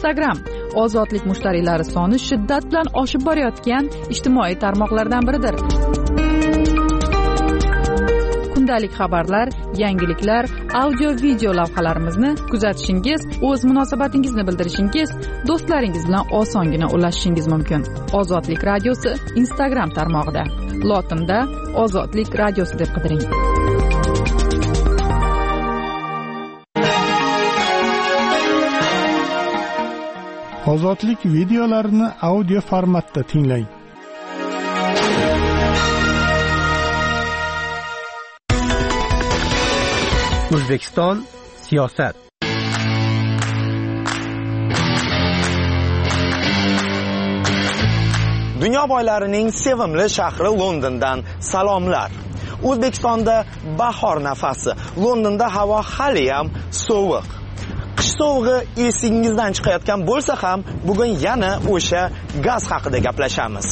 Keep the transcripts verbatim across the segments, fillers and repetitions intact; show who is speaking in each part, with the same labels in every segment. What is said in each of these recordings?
Speaker 1: Instagram ozodlik mushtariylari soni shiddat bilan oshib borayotgan ijtimoiy tarmoqlardan biridir. Kundalik xabarlar, yangiliklar, audio video lavhalarimizni kuzatishingiz, o'z munosabatingizni bildirishingiz, do'stlaringiz bilan osongina ulashishingiz mumkin. Ozodlik radiosi Instagram tarmog'ida. Lotinda Ozodlik radiosi deb qidiring.
Speaker 2: Ozodlik videolarini audio formatda tinglang.
Speaker 3: O'zbekiston siyosat.
Speaker 4: Dunyo boylarining sevimli shahri Londondan salomlar. O'zbekistonda bahor nafasi. Londonda havo hali ham sovuq. Qish sovug'i esingizdan chiqayotgan bo'lsa ham, bugun yana o'sha gaz haqida gaplashamiz.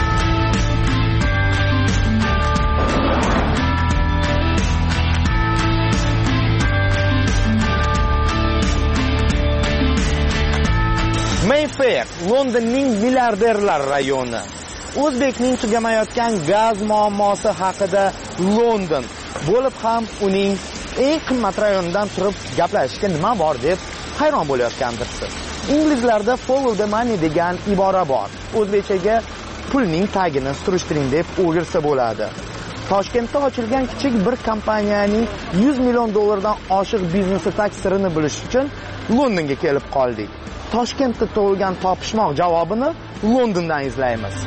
Speaker 4: Mayfair, Londonning milliarderlar rayoni. O'zbekning tugamayotgan gaz muammosi haqida London bo'lib ham uning eng qimmat rayonidan turib gaplashishga nima bor deb hayron bo'layotgandirsiz. Inglizlarda follow the money degan ibora bor. O'zbekchaga pulning tagini surishtiring deb o'girsa bo'ladi. Toshkentda ochilgan kichik bir kompaniyaning yuz million dollardan oshiq biznesi tag sirini bilish uchun Londonga kelib qoldik. Toshkentda tug'ilgan topishmoq javobini Londondan izlaymiz.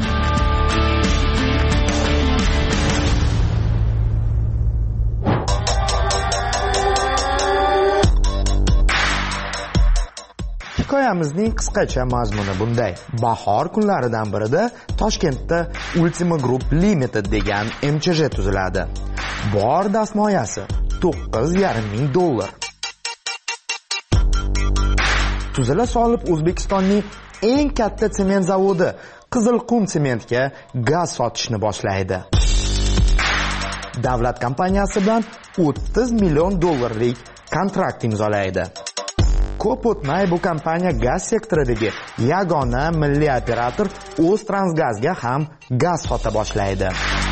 Speaker 4: Hikoyamizning qisqacha mazmuni bunday. Bahor kunlaridan birida Toshkentda Ultima Group Limited degan M Ch J tuziladi. Bor dastmoyasi to'qqiz yarim ming dollar. Tuzila solib O'zbekistonning eng katta sement zavodi Qizilqum sementga gaz sotishni boshlaydi. Davlat kompaniyasi bilan o'ttiz million dollarlik kontrakt imzolaydi. Ko'p o'tmay bu kompaniya gaz sektoridagi yagona milliy operator O'ztransgazga ham gaz sota boshlaydi.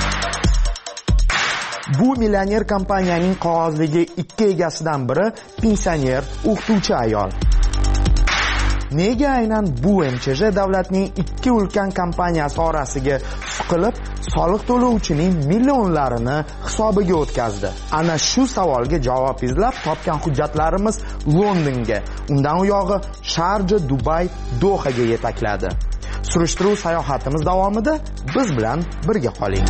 Speaker 4: Bu millioner kompaniyaning qog'ozligi ikki egasidan biri pensioner o'qituvchi ayol. Nega aynan bu M Ch J davlatning ikki ulkan kompaniyasi orasiga suqilib, soliq to'lovchining millionlarini hisobiga o'tkazdi? Ana shu savolga javob izlab topgan hujjatlarimiz Londonga, undan u yog'i Sharja, Dubay, Dohaga yetakladi. Surishtiruv sayohatimiz davomida biz bilan birga qoling.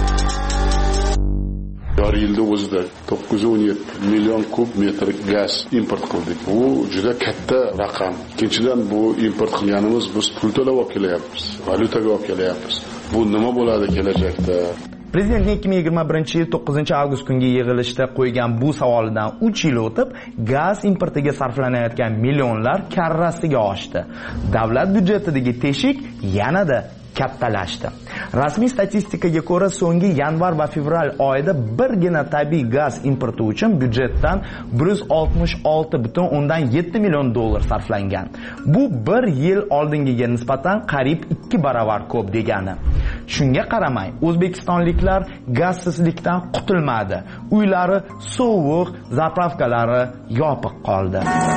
Speaker 5: Joriy yilda o'zida to'qqiz yuz o'n yetti million kub metr gaz import qildik. Bu juda katta raqam. Ikkinchidan, bu import qilganimiz biz pul to'lab olib kelyapmiz, valyutaga olib kelyapmiz. Bu nima bo'ladi kelajakda?
Speaker 4: Prezidentning ikki ming yigirma birinchi yil to'qqizinchi avgust kungi yig'ilishda qo'ygan bu savolidan uch yil o'tib, gaz importiga sarflanayotgan millionlar karrasiga oshdi. Davlat byudjetidagi teshik yanada kattalashdi. Rasmiy statistikaga ko'ra, so'nggi yanvar va fevral oyida birgina tabiiy gaz importi uchun byudjetdan bir yuz oltmish olti butun o'ndan yetti million dollar sarflangan. Bu bir yil oldingiga nisbatan qariyb ikki baravar ko'p degani. Shunga qaramay, o'zbekistonliklar gazsizlikdan qutulmadi. Uylari sovuq, zapravkalari yopiq qoldi.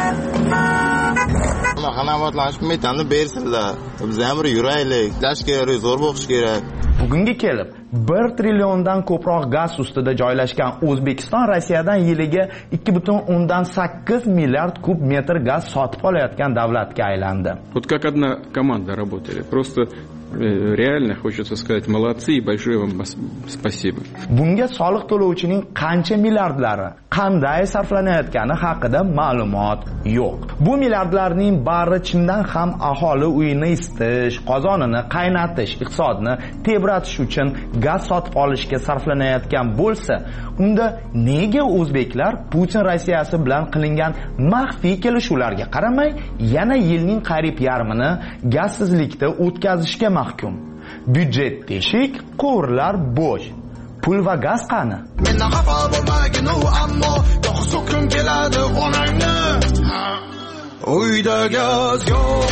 Speaker 6: Qanovatlanish metanni bersinlar. Biz ham yuraylik, ishlash kerak, zo'r bo'lish kerak.
Speaker 4: Bugunga kelib bir trilliondan ko'proq gaz ustida joylashgan O'zbekiston Rossiyadan yiliga ikki butun o'ndan sakkiz milliard kub metr gaz sotib olayotgan davlatga aylandi.
Speaker 7: Вот как одна команда работали. Просто реально хочется сказать молодцы и большое вам спасибо.
Speaker 4: Bunga soliq to'lovchining qancha milliardlari, qanday sarflanayotgani haqida ma'lumot yo'q. Bu milliardlarning bari chindan ham aholi uyini isitish, qozonini qaynatish, iqtisodni tebratish uchun gaz sotib olishga sarflanayotgan bo'lsa, unda nega o'zbeklar Putin Rossiyasi bilan qilingan maxfiy kelishuvlarga qaramay yana yilning qariyb yarmini gazsizlikda o'tkazishga mahkum? Byudjet teshik, quvurlar bo'sh. Pul va gaz qani?
Speaker 8: Mendan xafa bo'lmagin u, ammo to'qqiz kun keladi onangni. uyda gaz yo'q.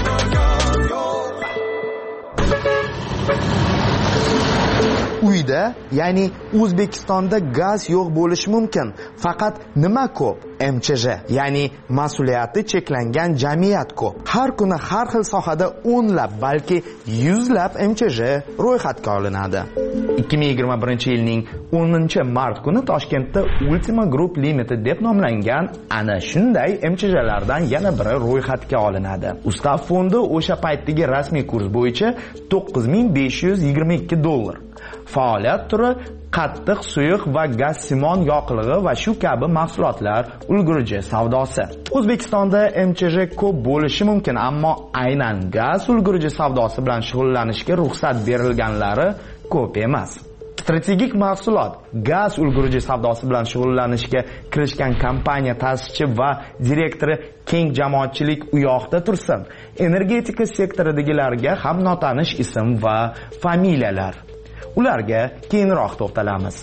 Speaker 4: Uyda, ya'ni O'zbekistonda gaz yo'q bo'lishi mumkin. Faqat nima ko'p? M Ch J, ya'ni mas'uliyati cheklangan jamiyat ko'p. Har kuni har xil sohada o'nlab, balki yuzlab M Ch J ro'yxatga olinadi. ikki ming yigirma birinchi yilning o'ninchi mart kuni Toshkentda Ultima Group Limited deb nomlangan ana shunday M Ch J'lardan yana biri ro'yxatga olinadi. Ustav fondi o'sha paytdagi rasmiy kurs bo'yicha to'qqiz ming besh yuz yigirma ikki dollar. Faoliyat turi qattiq, suyuq va gaz-simon yoqilg'i va shu kabi mahsulotlar ulgurji savdosi. O'zbekistonda M Ch J ko'p bo'lishi mumkin, ammo aynan gaz ulgurji savdosi bilan shug'ullanishga ruxsat berilganlari ko'p emas. Strategik mahsulot gaz ulgurji savdosi bilan shug'ullanishga kirishgan kompaniya ta'sischisi va direktori keng jamoatchilik u yoqda tursin. Energetika sektoridagilarga ham notanish ism va familiyalar. Ularga keyinroq to'xtalamiz.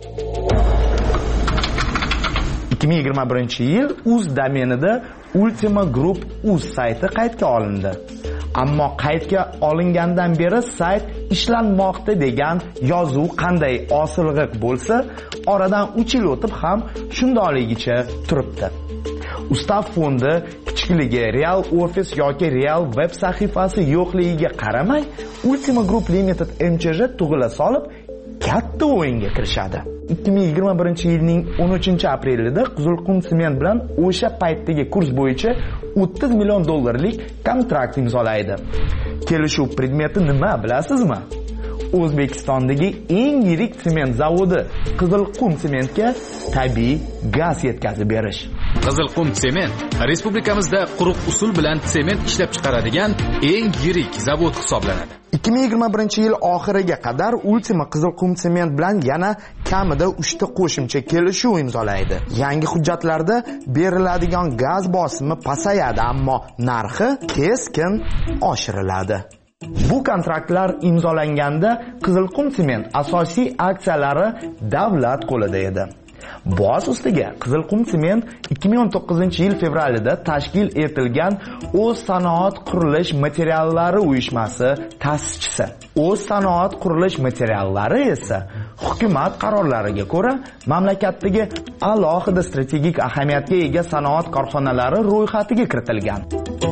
Speaker 4: ikki ming yigirma birinchi yil uz domenida Ultima Group uz sayti qaydga olindi. Ammo qaydga olingandan beri sayt ishlanmoqda degan yozuv qanday osilg'iq bo'lsa, oradan uch yil o'tib ham shundayligicha turibdi. Ustav fondi kichikligi, real ofis yoki real web sahifasi yo'qligiga qaramay, Ultima Group Limited M Ch J tug'ila solib katta o'yinga kirishadi. ikki ming yigirma birinchi yilning o'n uchinchi aprelida Qizilqum sement bilan o'sha paytdagi kurs bo'yicha o'ttiz million dollarlik kontrakt imzolaydi. Kelishuv predmeti nima bilasizmi? O'zbekistondagi eng yirik sement zavodi Qizilqum sementga tabiiy gaz yetkazib berish.
Speaker 9: Qizilqum sement respublikamizda quruq usul bilan sement ishlab chiqaradigan eng yirik zavod hisoblanadi.
Speaker 4: ikki ming yigirma birinchi yil oxiriga qadar Ultima Qizilqum sement bilan yana kamida uchta qo'shimcha kelishuv imzolaydi. Yangi hujjatlarda beriladigan gaz bosimi pasayadi, ammo narxi keskin oshiriladi. Bu kontraktlar imzolanganda Qizilqum sement asosiy aksiyalari davlat qo'lida edi. Boz ustiga Qizilqum sement ikki ming o'n to'qqizinchi yil fevralida tashkil etilgan O'z sanoat qurilish materiallari uyushmasi ta'sischisi. O'z sanoat qurilish materiallari esa hukumat qarorlariga ko'ra mamlakatdagi alohida strategik ahamiyatga ega sanoat korxonalari ro'yxatiga kiritilgan.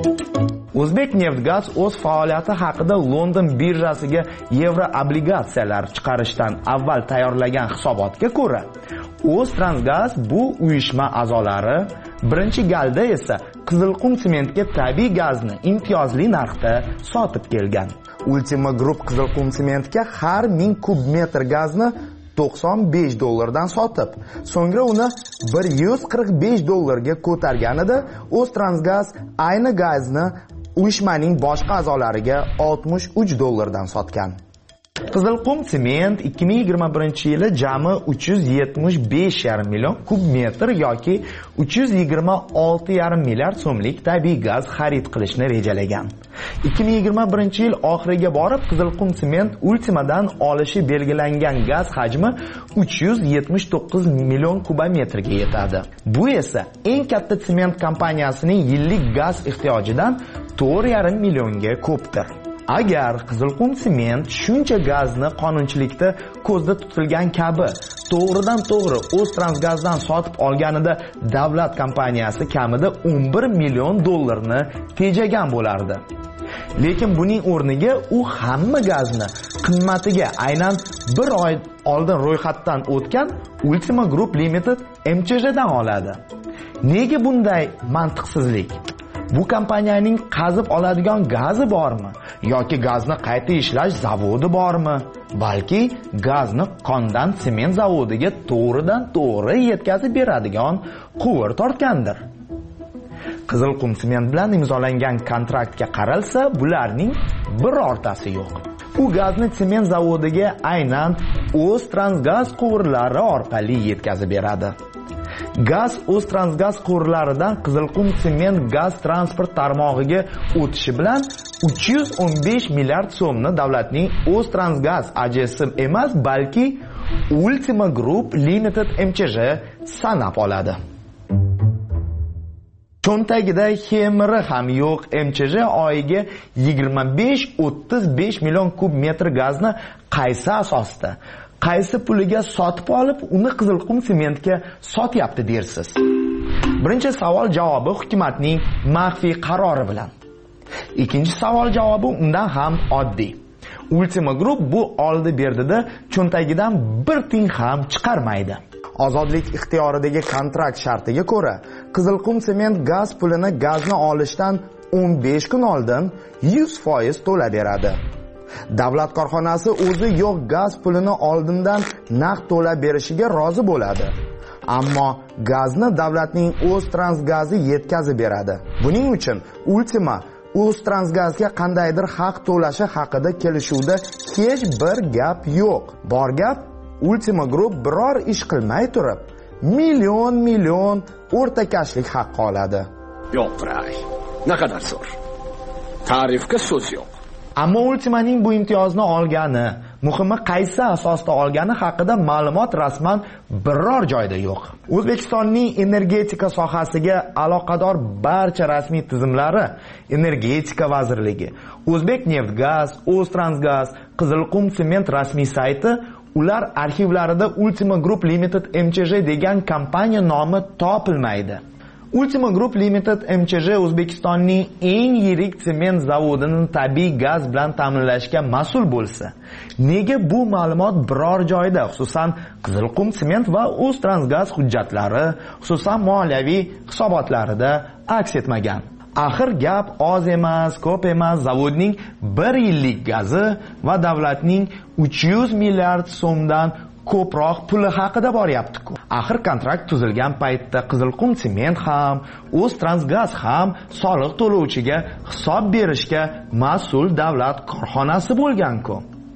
Speaker 4: O'zbekneftgaz o'z faoliyati haqida London birjasiga yevro obligatsiyalar chiqarishdan avval tayyorlagan hisobotga ko'ra, O'ztransgaz bu uyushma a'zolari birinchi galda esa Qizilqum sementga tabiiy gazni imtiyozli narxda sotib kelgan. Ultima Group Qizilqum sementga har ming kub metr gazni to'qson besh dollardan sotib, so'ngra uni bir yuz qirq besh dollarga ko'targanida O'ztransgaz ayni gazni uyushmaning boshqa a'zolariga oltmish uch dollardan sotgan. Qizilqum sement ikki ming yigirma birinchi yili jami uch yuz yetmish besh yarim million kub metr yoki uch yuz yigirma olti yarim milliard so'mlik tabiiy gaz xarid qilishni rejalagan. ikki ming yigirma birinchi yil oxiriga borib Qizilqum sement Ultimadan olishi belgilangan gaz hajmi uch yuz yetmish to'qqiz million kubometrga yetadi. Bu esa eng katta sement kompaniyasining yillik gaz ehtiyojidan to'rt yarim millionga ko'pdir. Agar Qizilqum sement shuncha gazni qonunchilikda ko'zda tutilgan kabi to'g'ridan to'g'ri O'ztransgazdan sotib olganida davlat kompaniyasi kamida o'n bir million dollarni tejagan bo'lardi. Lekin buning o'rniga u hamma gazni qimmatiga aynan bir oy oldin ro'yxatdan o'tgan Ultima Group Limited M Ch J'dan oladi. Nega bunday mantiqsizlik? Bu kompaniyaning qazib oladigan gazi bormi yoki gazni qayta ishlash zavodi bormi? Balki gazni qondan sement zavodiga to'g'ridan to'g'ri yetkazib beradigan quvur tortgandir. Qizilqum sement bilan imzolangan kontraktga qaralsa, bularning birortasi yo'q. U gazni sement zavodiga aynan O'ztransgaz quvurlari orqali yetkazib beradi. Gaz O'ztransgaz quvurlaridan Qizilqum sement gaz transport tarmog'iga o'tishi bilan uch yuz o'n besh milliard so'mni davlatning O'ztransgaz A J S emas, balki Ultima Group Limited M Ch J sanab oladi. cho'ntagida xemiri ham yo'q M C J oyiga yigirma besh o'ttiz besh million kub metr gazni qaysi asosda, qaysi puliga sotib olib, uni Qizilqum sementga sotyapti dersiz? Birinchi savol javobi hukumatning maxfiy qarori bilan. Ikkinchi savol javobi undan ham oddiy. Ultima Group bu oldi berdida cho'ntagidan bir tiyin ham chiqarmaydi. Ozodlik ixtiyoridagi kontrakt shartiga ko'ra, Qizilqum sement gaz pulini gazni olishdan o'n besh kun oldin yuz foiz to'laveradi. Davlat korxonasi o'zi yo'q gaz pulini oldindan naqd to'lab berishiga rozi bo'ladi. Ammo gazni davlatning O'ztransgazi yetkazib beradi. Buning uchun Ultima O'ztransgazga qandaydir haq to'lashi haqida kelishuvda hech bir gap yo'q. Bor gap Ultima Group biror ish qilmay turib, million million o'rtakashlik haqqi oladi.
Speaker 10: Yo'q, Ray. Naqadar zo'r. Ta'rifga so'z yo'q.
Speaker 4: Ammo Ultimaning bu imtiyozni olgani, muhimi qaysi asosda olgani haqida ma'lumot rasman biror joyda yo'q. O'zbekistonning energetika sohasiga aloqador barcha rasmiy tizimlari, Energetika vazirligi, O'zbekneftgaz, O'ztransgaz, Qizilqum sement rasmiy sayti, ular arxivlarida Ultima Group Limited M C J degan kompaniya nomi topilmaydi. Ultima Group Limited M C J O'zbekistonning eng yirik sement zavodini tabiiy gaz bilan ta'minlashga mas'ul bo'lsa, nega bu ma'lumot biror joyda, xususan Qizilqum sement va O'ztransgaz hujjatlari, xususan moliyaviy hisobotlarida aks etmagan? Axir gap oz emas, ko'p emas, zavodning bir yillik gazi va davlatning uch yuz milliard so'mdan ko'proq puli haqida boryapti-ku. Axir kontrakt tuzilgan paytda Qizilqum sement ham, O'ztransgaz ham soliq to'lovchiga hisob berishga mas'ul davlat korxonasi bo'lgan-ku.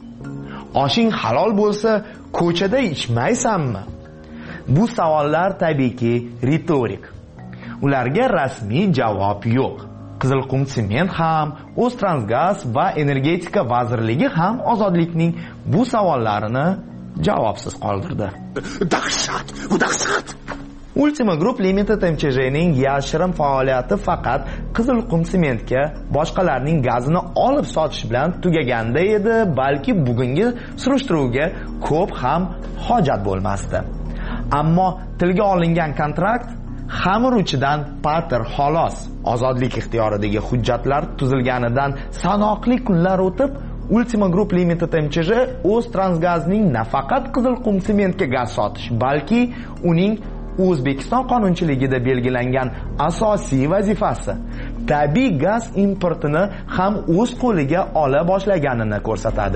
Speaker 4: Oshing halol bo'lsa, ko'chada ichmaysanmi? Bu savollar tabiiyki ritorik. Ularga rasmiy javob yo'q. Qizilqum sement ham, O'ztransgaz va Energetika vazirligi ham ozodlikning bu savollarini javobsiz qoldirdi.
Speaker 10: Dahshat, bu dahshat.
Speaker 4: Ultima Group Limited M C J'ning yashirin faoliyati faqat Qizilqum sementga boshqalarning gazini olib sotish bilan tugaganda edi, balki bugungi surishtiruvga ko'p ham hojat bo'lmasdi. Ammo tilga olingan kontrakt xamir uchidan patir xolos. Ozodlik ixtiyoridagi hujjatlar tuzilganidan sanoqli kunlar o'tib, Ultima Group Limited M C J O'ztransgazning nafaqat Qizilqum sementga gaz sotish, balki uning O'zbekiston qonunchiligida belgilangan asosiy vazifasi tabiiy gaz importini ham o'z qo'liga ola boshlaganini ko'rsatadi.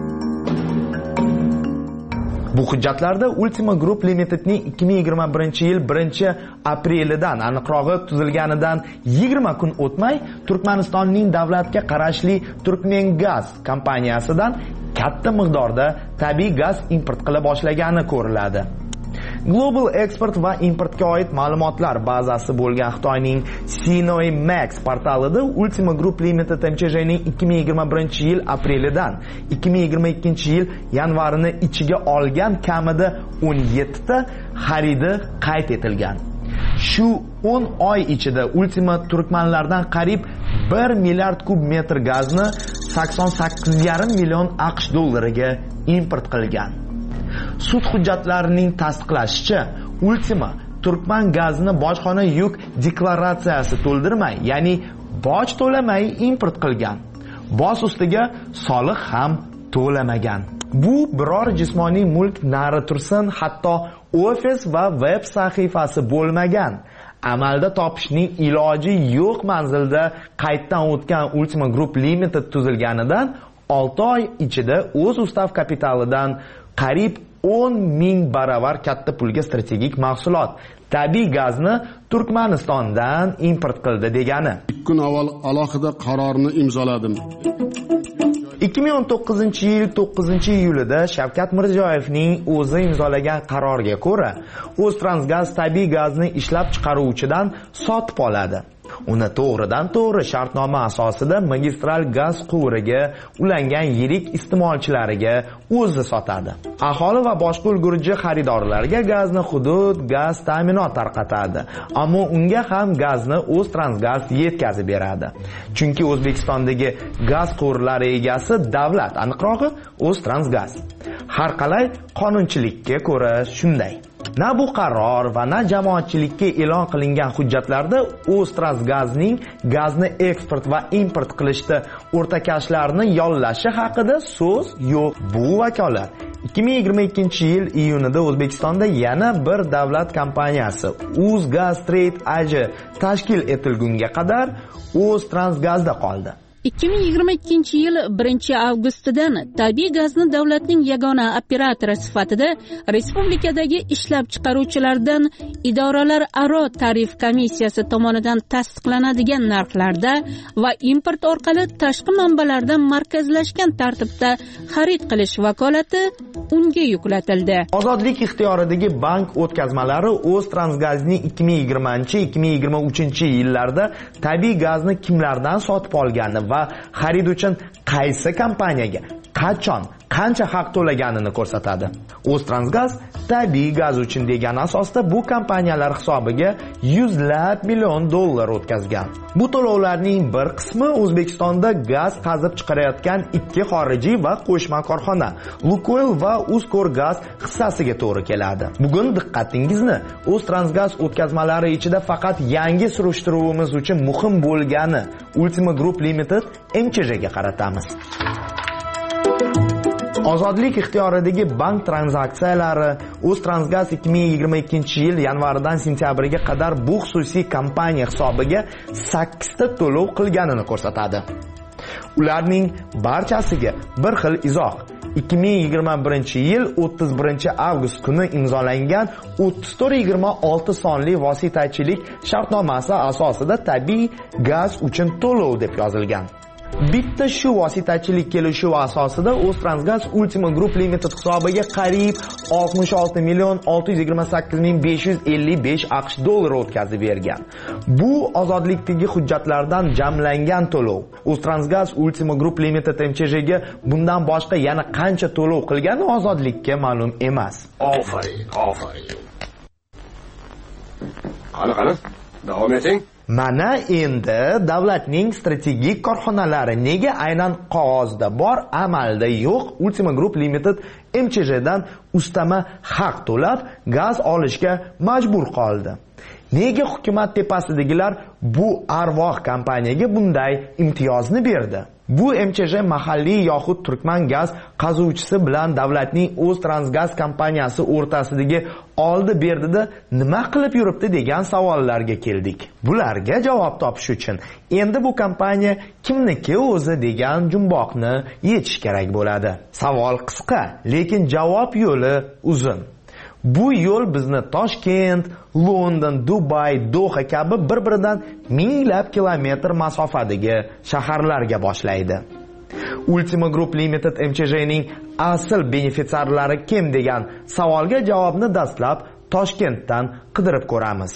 Speaker 4: Bu hujjatlarda Ultima Group Limitedning ikki ming yigirma birinchi yil birinchi aprelidan, aniqrog'i tuzilganidan yigirma kun o'tmay Turkmanistonning davlatga qarashli Turkmengaz kompaniyasidan katta miqdorda tabiiy gaz import qila boshlagani ko'riladi. Global Export va importga oid ma'lumotlar bazasi bo'lgan Xitoyning Sinoy Max portalida Ultima Group Limited M C J'ning ikki ming yigirma birinchi yil aprelidan ikki ming yigirma ikkinchi yil yanvarini ichiga olgan kamida o'n yetti ta xaridi qayd etilgan. Shu o'n oy ichida Ultima turkmanlardan qariyb bir milliard kub metr gazni sakson sakkiz yarim million AQSh dollariga import qilgan. Sud hujjatlarining tasdiqlashicha, Ultima Turkman gazini bojxona yuk deklaratsiyasi to'ldirmay, ya'ni boj to'lamay import qilgan. Boz ustiga soliq ham to'lamagan. Bu biror jismoniy mulk nari tursin, hatto ofis va veb sahifasi bo'lmagan. Amalda topishning iloji yo'q manzilda qayddan o'tgan Ultima Group Limited tuzilganidan olti oy ichida o'z ustav kapitalidan qariyb o'n ming baravar katta pulga strategik mahsulot tabiiy gazni Turkmanistondan import qildi degani.
Speaker 5: ikki kun avval alohida qarorni imzoladim.
Speaker 4: ikki ming o'n to'qqizinchi yil to'qqizinchi iyulida Shavkat Mirziyoyevning o'zi imzolagan qarorga ko'ra, O'ztransgaz tabiiy gazni ishlab chiqaruvchidan sotib oladi. uni to'g'ridan to'g'ri shartnoma asosida magistral gaz quvuriga ulangan yirik iste'molchilariga o'zi sotadi. Aholi va boshqa ulgurji xaridorlarga gazni hudud gaz ta'minot tarqatadi, ammo unga ham gazni O'ztransgaz yetkazib beradi. Chunki O'zbekistondagi gaz quvurlari egasi davlat, aniqrog'i O'ztransgaz. Har qalay qonunchilikka ko'ra shunday. Na bu qaror va na jamoatchilikka e'lon qilingan hujjatlarda O'ztransgazning gazni eksport va import qilishda o'rtakashlarni yollashi haqida so'z yo'q. Bu vakolat ikki ming yigirma ikkinchi yil iyunida O'zbekistonda yana bir davlat kompaniyasi O'zgaz Trade A J tashkil etilgunga qadar O'ztransgazda qoldi.
Speaker 11: ikki ming yigirma ikkinchi yil birinchi avgustidan tabiiy gazni davlatning yagona operatori sifatida respublikadagi ishlab chiqaruvchilardan idoralararo tarif komissiyasi tomonidan tasdiqlanadigan narxlarda va import orqali tashqi manbalardan markazlashgan tartibda xarid qilish vakolati unga yuklatildi.
Speaker 4: Ozodlik ixtiyoridagi bank o'tkazmalari O'ztransgazning ikki ming yigirmanchi ikki ming yigirma uchinchi yillarda tabiiy gazni kimlardan sotib olgani va xarid uchun qaysi kompaniyaga qachon qancha haq to'laganini ko'rsatadi. O'ztransgaz tabiiy gaz uchun degan asosda bu kompaniyalar hisobiga yuzlab million dollar o'tkazgan. Bu to'lovlarning bir qismi O'zbekistonda gaz qazib chiqarayotgan ikki xorijiy va qo'shma korxona Lukoil va Uzkorgaz hissasiga to'g'ri keladi. Bugun diqqatingizni O'ztransgaz o'tkazmalari ichida faqat yangi surishtiruvimiz uchun muhim bo'lgani Ultima Group Limited M Ch J ga qaratamiz. Ozodlik ixtiyoridagi bank tranzaksiyalari O'ztransgaz ikki ming yigirma ikkinchi yil yanvaridan sentyabriga qadar bu xususiy kompaniya hisobiga sakkizta to'lov qilganini ko'rsatadi. Ularning barchasiga bir xil izoh. ikki ming yigirma birinchi yil o'ttiz birinchi avgust kuni imzolangan o'ttiz to'rt yigirma olti sonli vositachilik shartnomasi asosida tabiiy gaz uchun to'lov deb yozilgan. Bitta shu vositachilik kelishuvi asosida O'ztransgaz Ultima Group Limited hisobiga qariyb oltmish olti million olti yuz yigirma sakkiz ming besh yuz ellik besh AQSh dollari o'tkazib bergan. Bu ozodlikdagi hujjatlardan jamlangan to'lov. O'ztransgaz Ultima Group Limited M Ch J ga bundan boshqa yana qancha to'lov qilgani ozodlikka ma'lum emas.
Speaker 10: Ofarin, ofarin. Qani qani, davom eting.
Speaker 4: Mana endi davlatning strategik korxonalari nega aynan qog'ozda bor, amalda yo'q Ultima Group Limited M Ch J dan ustama haq to'lab gaz olishga majbur qoldi? Nega hukumat tepasidagilar bu arvoh kompaniyaga bunday imtiyozni berdi? Bu M Ch J mahalliy yoxud turkman gaz qazuvchisi bilan davlatning O'ztransgaz kompaniyasi o'rtasidagi oldi berdida nima qilib yuribdi degan savollarga keldik. Bularga javob topish uchun endi bu kompaniya kimniki o'zi degan jumboqni yechish kerak bo'ladi. Savol qisqa, lekin javob yo'li uzun. Bu yo'l bizni Toshkent, London, Dubay, Doha kabi bir-biridan minglab kilometr masofadagi shaharlarga boshlaydi. Ultima Group Limited M Ch J ning asl benefitsiarlari kim degan savolga javobni dastlab Toshkentdan qidirib ko'ramiz.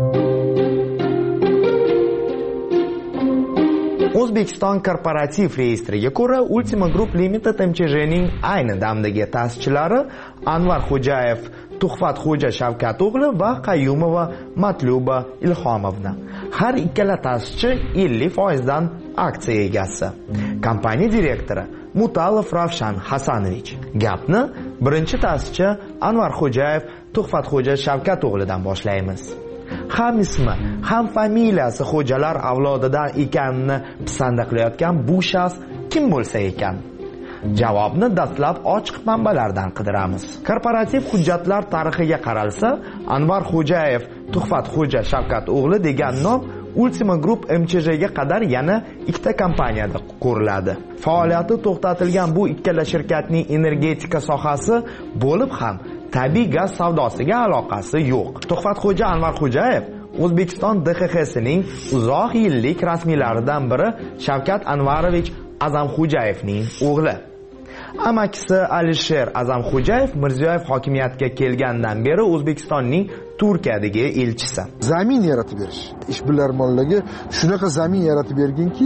Speaker 4: O'zbekiston korporativ reyestriga ko'ra Ultima Group Limited M Ch J ning ayni damdagi ta'sischilari Anvar Xo'jayev, Tuhfat Xo'ja Shavkat o'g'li va Qayyumova Matluba Ilhomovna. Har ikkala ta'sischi ellik foiz dan aksiya egasi. Kompaniya direktori Mutalov Ravshan Hasanovich. Gapni birinchi ta'sischi Anvar Xo'jayev, Tuhfat Xo'ja Shavkat o'g'lidan boshlaymiz. Ham ismi, ham familiyasi xo'jalar avlodidan ekanini pisanda qilayotgan bu shaxs kim bo'lsa ekan? Javobni dastlab ochiq manbalardan qidiramiz. Korporativ hujjatlar tarixiga qaralsa, Anvar Xo'jayev, Tuhfat Xo'ja Shavkat o'g'li degan nom Ultima Group M Ch J ga qadar yana ikkita kompaniyada ko'riladi. Faoliyati to'xtatilgan bu ikkala shirkatning energetika sohasi bo'lib ham tabiiy gaz savdosiga aloqasi yo'q. Tuhfat Xo'ja Anvar Xo'jayev O'zbekiston D X X sining uzoq yillik rasmiylaridan biri Shavkat Anvarovich Azamxo'jayevning o'g'li. Amakisi Alisher Azamxo'jayev Mirziyoyev hokimiyatga kelgandan beri O'zbekistonning Turkiyadagi elchisi.
Speaker 12: Zamin yaratib berish. Ishbilarmonlarga shunaqa zamin yaratib berginki,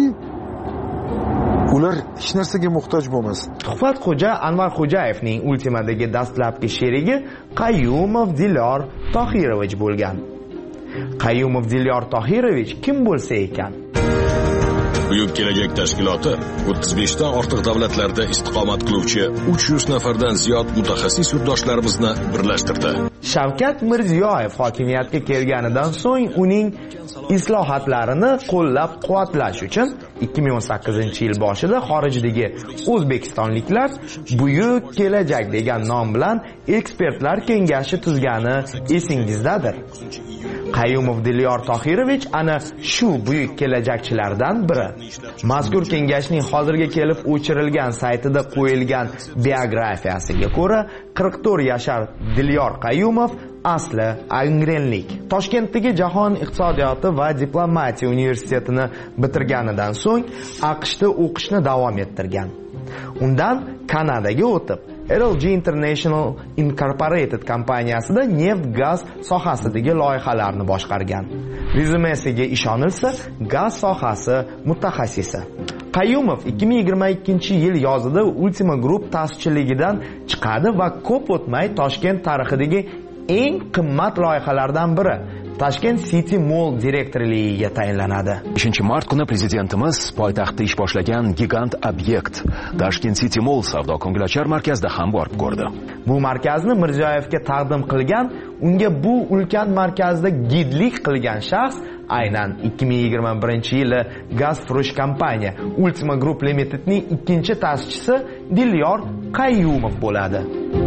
Speaker 12: ular hech narsaga muhtoj bo'lmasin.
Speaker 4: Tuhfatxo'ja Anvar Xo'jayevning Ultimadagi dastlabki sherigi Qayyumov Dilyor Tohirovich bo'lgan. Qayyumov Dilyor Tohirovich kim bo'lsa ekan?
Speaker 13: Buyuk kelajak tashkiloti o'ttiz besh dan ortiq davlatlarda istiqomat qiluvchi uch yuz nafardan ziyod mutaxassis yurtdoshlarimizni birlashtirdi.
Speaker 4: Shavkat Mirziyoyev hokimiyatga kelganidan so'ng uning islohotlarini qo'llab-quvvatlash uchun ikki ming o'n sakkizinchi yil boshida xorijdagi o'zbekistonliklar Buyuk kelajak degan nom bilan ekspertlar kengashi tuzgani esingizdadir. Qayyumov Dilyor Tohirovich ana shu buyuk kelajakchilardan biri. Mazkur kengashning hozirga kelib o'chirilgan saytida qo'yilgan biografiyasiga ko'ra, qirq to'rt yashar Dilyor Qayyumov asli angrenlik. Toshkentdagi Jahon iqtisodiyoti va diplomatiya universitetini bitirganidan so'ng AQShda o'qishni davom ettirgan. Undan Kanadaga o'tib, L L G International Incorporated kompaniyasida neft-gaz sohasidagi loyihalarni boshqargan. Rezyumesiga ishonilsa, gaz sohasi mutaxassisi. Qayyumov ikki ming yigirma ikkinchi yil yozida Ultima Group ta'sischiligidan chiqadi va ko'p o'tmay Toshkent tarixidagi eng qimmat loyihalardan biri Tashkent City Mall direktorligiga tayinlanadi.
Speaker 14: beshinchi mart kuni prezidentimiz poytaxtda ish boshlagan gigant obyekt Tashkent City Mall savdo-ko'ngilochar markazida ham borib ko'rdi.
Speaker 4: Bu markazni Mirziyoyevga taqdim qilgan, unga bu ulkan markazda gidlik qilgan shaxs aynan ikki ming yigirma birinchi yili Gazfurush kompaniya Ultima Group Limitedning ikkinchi ta'sischisi Dilyor Qayyumov bo'ladi.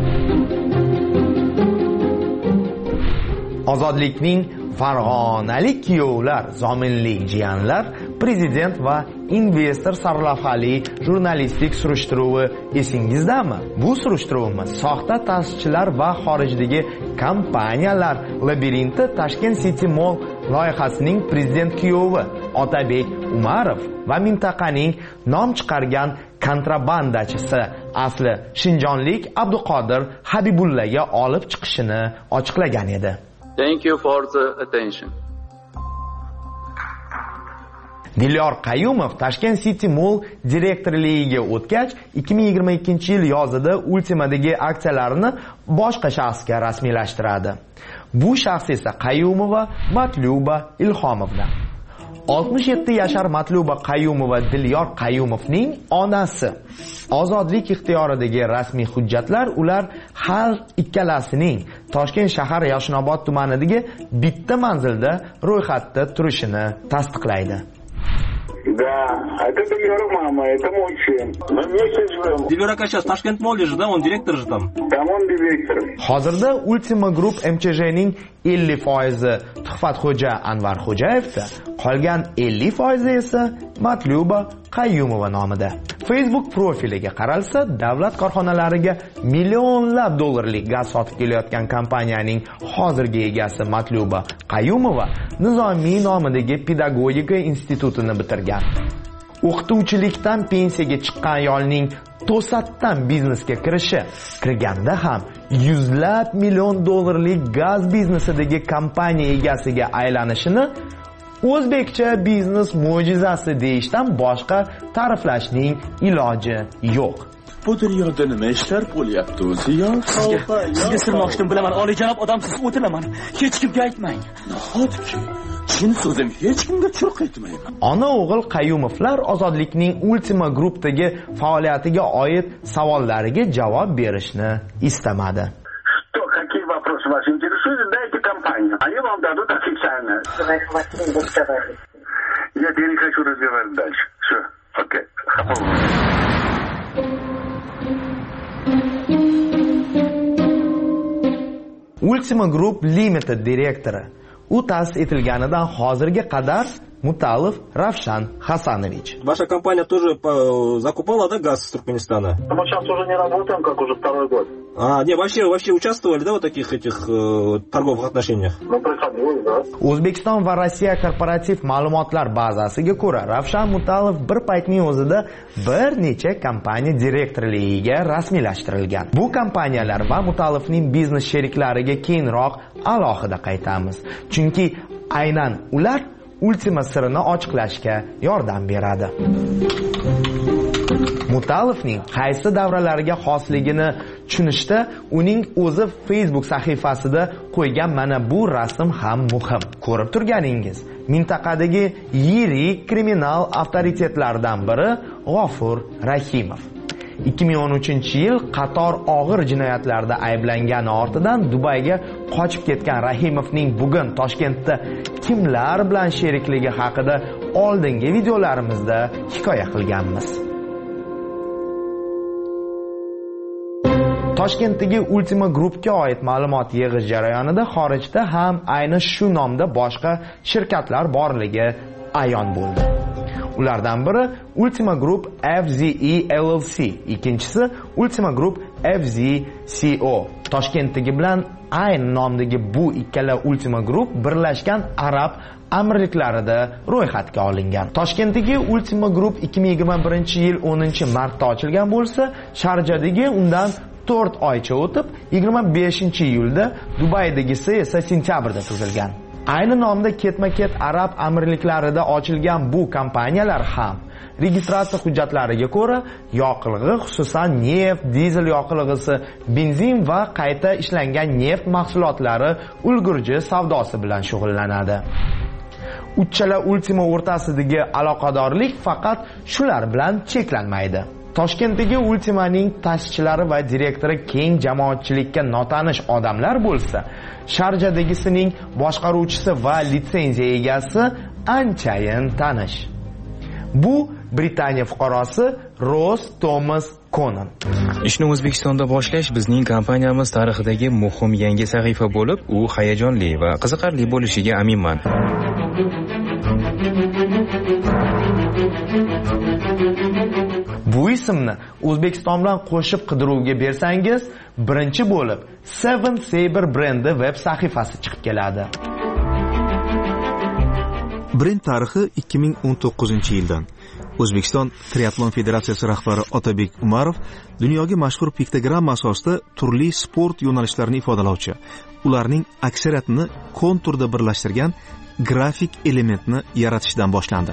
Speaker 4: Ozodlikning farg'onalik kuyovlar, zominlik jiyanlar, prezident va investor sarlavhali jurnalistik surishtiruvi esingizdami? Bu surishtiruvimiz soxta ta'sischilar va xorijdagi kompaniyalar labirinti Tashkent City Mall loyihasining prezident kuyovi Otabek Umarov va mintaqaning nom chiqargan kontrabandachisi asli shinjonlik Abduqodir Habibullaga olib chiqishini ochiqlagan edi.
Speaker 15: Thank you for the attention.
Speaker 4: Dilyor Qayyumov Tashkent City Mall direktorligiga o'tgach, ikki ming yigirma ikkinchi yil yozida Ultimadagi aksiyalarini boshqa shaxsga rasmiylashtiradi. Bu shaxs esa Qayyumova Matluba Ilhomovna. oltmish yetti yashar Matluba Qayyumova Dilyor Qayyumovning onasi. Ozodlik ixtiyoridagi rasmiy hujjatlar ular har ikkalasining Toshkent shahar Yashnobod tumanidagi bitta manzilda ro'yxatda turishini tasdiqlaydi.
Speaker 16: Да, это Дильор, мама, это мой сын. Мы вместе живем.
Speaker 17: Дильор сейчас в Ташкент Молле же, да? Он директор же там.
Speaker 16: Там он директор.
Speaker 4: Hozirda Ultima Group M Ch J'ning ellik foizi Tuhfatxo'ja Anvar Xo'jayevda, qolgan ellik foizi esa Matluba Qayyumova nomida. Facebook profiliga qaralsa, davlat korxonalariga millionlab dollarlik gaz sotib kelayotgan kompaniyaning hozirgi egasi Matluba Qayyumova Nizomiy nomidagi pedagogika institutini bitirgan. O'qituvchilikdan pensiyaga chiqqan ayolning to'satdan biznesga kirishi, kirganda ham yuzlab million dollarlik gaz biznesidagi kompaniya egasiga aylanishini o'zbekcha biznes mo'jizasi deyishdan boshqa ta'riflashning iloji yo'q.
Speaker 18: Bu dunyoda nima ishlar bo'lyapti o'zi yo?
Speaker 17: Sizga, sizga sirmoqchim bilaman, oliyjanob odamsiz o'tiraman. Hech kimga aytmang.
Speaker 18: Nahotki chin so'zim hech kimga churq etmayman.
Speaker 4: Ona o'g'il Qayyumovlar Ozodlikning Ultima Group'dagi faoliyatiga oid savollariga javob berishni istamadi.
Speaker 16: Что, какие вопросы вас интересуют, дайте компанию. Они вам дадут официально. Нет, я не хочу разговаривать дальше. Все, окей.
Speaker 4: Ultima Group Limited direktori. U ta'sis etilganidan hozirga qadar Mutalov Ravshan Hasanovich.
Speaker 19: Ваша компания тоже закупала, да, газ из Туркменистана?
Speaker 16: Мы сейчас уже не работаем, как уже второй год.
Speaker 19: А, не, вообще, вообще участвовали, да, в таких этих э, торговых отношениях?
Speaker 16: Ну, приходилось, да.
Speaker 4: O'zbekiston va Rossiya korporativ ma'lumotlar bazasiga ko'ra, Ravshan Mutalov bir paytning o'zida bir necha kompaniya direktorligiga rasmiylashtirilgan. Bu kompaniyalar va Mutalovning biznes sheriklariga keyinroq alohida qaytamiz. Chunki aynan ular Ultima sirini ochiqlashga yordam beradi. Mutalovning qaysi davralarga xosligini tushunishda uning o'zi Facebook sahifasida qo'ygan mana bu rasm ham muhim. Ko'rib turganingiz, mintaqadagi yirik kriminal avtoritetlardan biri G'ofur Rahimov. ikki ming o'n uchinchi yil qator og'ir jinoyatlarda ayblangani ortidan Dubayga qochib ketgan Rahimovning bugun Toshkentda kimlar bilan sherikligi haqida oldingi videolarimizda hikoya qilganmiz. Toshkentdagi Ultima Groupga oid ma'lumot yig'ish jarayonida xorijda ham ayni shu nomda boshqa shirkatlar borligi ayon bo'ldi. Ulardan biri Ultima Group F Z E L L C, ikkinchisi Ultima Group F Z C O. Toshkentdagi bilan ayni nomdagi bu ikkala Ultima Group Birlashgan Arab Amirliklarida ro'yxatga olingan. Toshkentdagi Ultima Group ikki ming yigirma birinchi yil o'ninchi martda ochilgan bo'lsa, Sharjadagi undan to'rt oycha o'tib, yigirma beshinchi iyulda Dubaydagisi esa sentyabrda tuzilgan. Ayni nomda ketma-ket Arab Amirliklarida ochilgan bu kompaniyalar ham registratsiya hujjatlariga ko'ra yoqilg'i, xususan neft, dizel yoqilg'isi, benzin va qayta ishlangan neft mahsulotlari ulgurji savdosi bilan shug'ullanadi. Uchala Ultima o'rtasidagi aloqadorlik faqat shular bilan cheklanmaydi. Toshkentdagi Ultimaning ta'sischilari va direktori keng jamoatchilikka notanish odamlar bo'lsa, Sharjadagisining boshqaruvchisi va litsenziya egasi anchayin tanish. Bu Britaniya fuqarosi Ross Thomas Conan.
Speaker 20: Ishni O'zbekistonda boshlash bizning kompaniyamiz tarixidagi muhim yangi sahifa bo'lib, u hayajonli va qiziqarli bo'lishiga aminman.
Speaker 4: Bu ismni O'zbekiston bilan qo'shib qidiruvga bersangiz, birinchi bo'lib Seven Saber brendi web sahifasi chiqib keladi.
Speaker 21: Brend tarixi ikki ming o'n to'qqizinchi yildan. O'zbekiston Triatlon Federatsiyasi rahbari Otabek Umarov dunyoga mashhur piktogramma asosida turli sport yo'nalishlarini ifodalovchi, ularning aksariyatini konturda birlashtirgan grafik elementni yaratishdan boshlandi.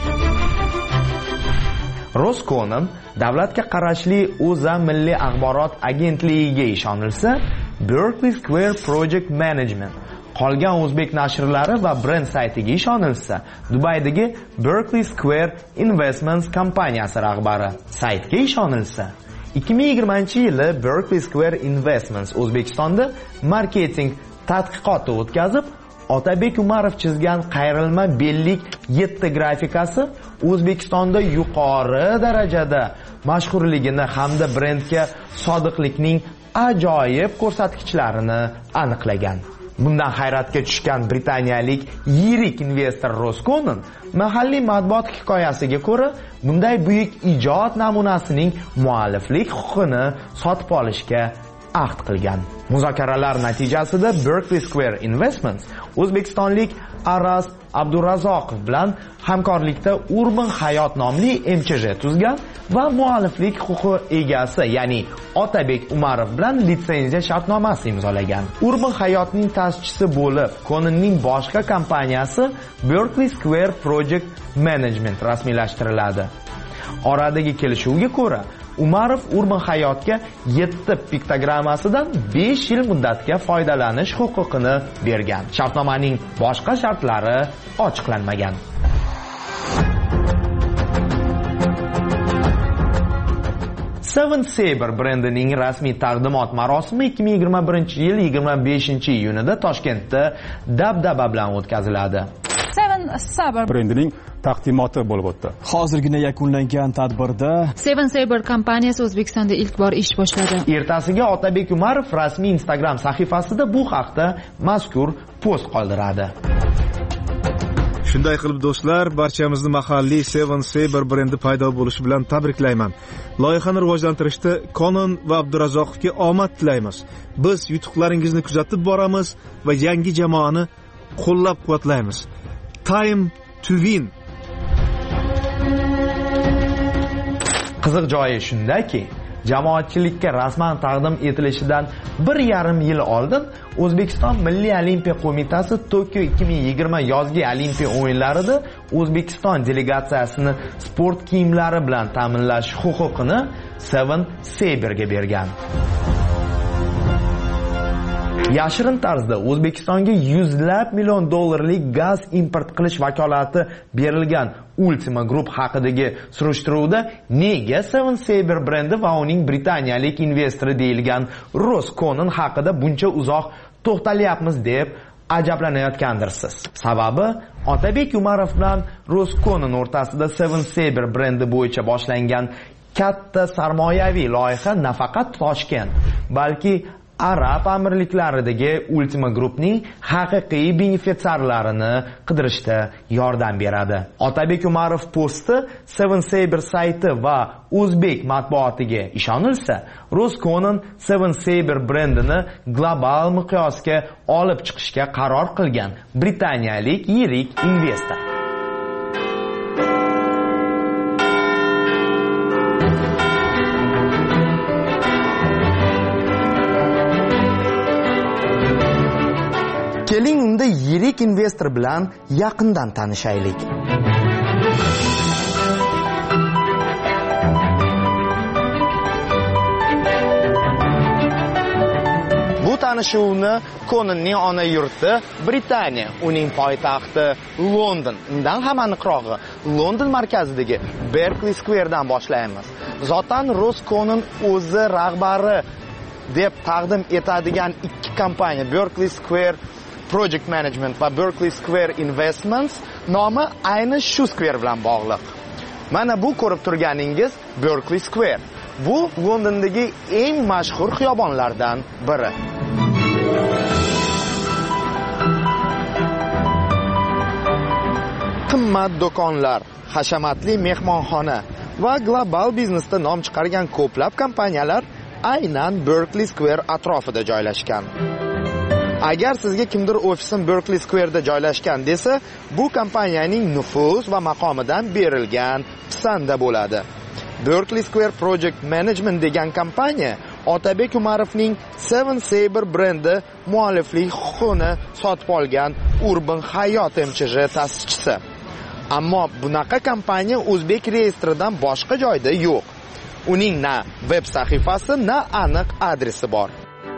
Speaker 4: Ross Conan davlatga qarashli o'za milliy axborot agentligiga ishonilsa, Berkeley Square Project Management, qolgan o'zbek nashrlari va brend saytiga ishonilsa, Dubaydagi Berkeley Square Investments kompaniyasi rahbari saytga ishonilsa, ikki ming yigirmanchi yili Berkeley Square Investments O'zbekistonda marketing tadqiqoti o'tkazib, Otabek Umarov chizgan qayrilma bellik yetti grafikasi O'zbekistonda yuqori darajada mashhurligini hamda brendga sodiqlikning ajoyib ko'rsatkichlarini aniqlagan. Bundan hayratga tushgan britaniyalik yirik investor Ross Conan mahalliy matbuot hikoyasiga ko'ra, bunday buyuk ijod namunasining mualliflik huquqini sotib olishga ahd qilgan. Muzokaralar natijasida Berkeley Square Investments o'zbekistonlik Aras Abdurazoqov bilan hamkorlikda Urban Hayot nomli M Ch J tuzgan va mualliflik huquqi egasi, ya'ni Otabek Umarov bilan litsenziya shartnomasi imzolagan. Urban Hayotning ta'sischisi bo'lib, Conanning boshqa kompaniyasi Berkeley Square Project Management rasmiylashtiriladi. Oradagi kelishuvga ko'ra, Umarov Urban Hayotga yetti piktogrammasidan besh yil muddatga foydalanish huquqini bergan. Shartnomaning boshqa shartlari ochiqlanmagan. Seven Saber brendining rasmiy taqdimot marosimi ikki ming yigirma birinchi yil yigirma beshinchi iyunida Toshkentda dabdaba bilan o'tkaziladi.
Speaker 1: Seven Saber
Speaker 22: brendining taqdimoti bo'lib o'tdi.
Speaker 23: Hozirgina yakunlangan tadbirda
Speaker 1: Seven Saber kompaniyasi O'zbekistonda ilk bor ish boshladi.
Speaker 4: Ertasiga Otabek Umarov rasmiy Instagram sahifasida bu haqda mazkur post qoldiradi.
Speaker 21: Shunday qilib do'stlar, barchamizni mahalliy Seven Saber brendi paydo bo'lishi bilan tabriklayman. Loyihani rivojlantirishda Konon va Abdurazzoqovga omad tilaymiz. Biz yutuqlaringizni kuzatib boramiz va yangi jamoani qo'llab-quvvatlaymiz. Time to win.
Speaker 4: Qiziq joyi shundaki, jamoatchilikka rasman taqdim etilishidan bir yarim yil oldin O'zbekiston Milliy Olimpiya qo'mitasi Tokio ikki ming yigirma yozgi Olimpiya o'yinlarida O'zbekiston delegatsiyasini sport kiyimlari bilan ta'minlash huquqini Seven Saber'ga bergan. Yashirin tarzda O'zbekistonga yuzlab million dollarlik gaz import qilish vakolati berilgan Ultima Group haqidagi surishtiruvda nega Seven Saber brendi va uning britaniyalik investori deyilgan Rosconon haqida buncha uzoq to'xtalyapmiz deb ajablanayotgandirsiz. Sababi Otabek Umarov bilan Rosconon o'rtasida Seven Saber brendi bo'yicha boshlangan katta sarmoyaviy loyiha nafaqat Toshkent, balki Arab amirliklaridagi Ultima Groupning haqiqiy benefitsiarlarini qidirishda yordam beradi. Otabek Umarov posti Seven Saber sayti va o'zbek matbuotiga ishonilsa, Rosconon Seven Saber brendini global miqyosga olib chiqishga qaror qilgan britaniyalik yirik investor. Keling unda yirik investor bilan yaqindan tanishaylik. Bu tanishuvni Cononning ona yurti Britaniya, uning poytaxti London, undan ham aniqrog'i London markazidagi Berkeley Square dan boshlaymiz. Zotan Rosconon o'zi rahbari deb taqdim etadigan ikki kompaniya Berkeley Square Project Management va Berkeley Square Investments nomi ayni shu square bilan bog'liq. Mana bu ko'rib turganingiz Berkeley Square. Bu Londondagi eng mashhur xiyobonlardan biri. Qimmat do'konlar, hashamatli mehmonxona va global biznesda nom chiqargan ko'plab kompaniyalar aynan Berkeley Square atrofida joylashgan. Agar sizga kimdir ofisim Berkeley Square'da joylashgan desa, bu kompaniyaning nufuz va maqomidan berilgan pisanda bo'ladi. Berkeley Square Project Management degan kompaniya Otabek Umarovning Seven Saber brendi mualliflik huquqini sotib olgan Urban Hayot M Ch J ta'sischisi. Ammo bunaqa kompaniya o'zbek reyestridan boshqa joyda yo'q. Uning na veb sahifasi, na aniq adresi bor.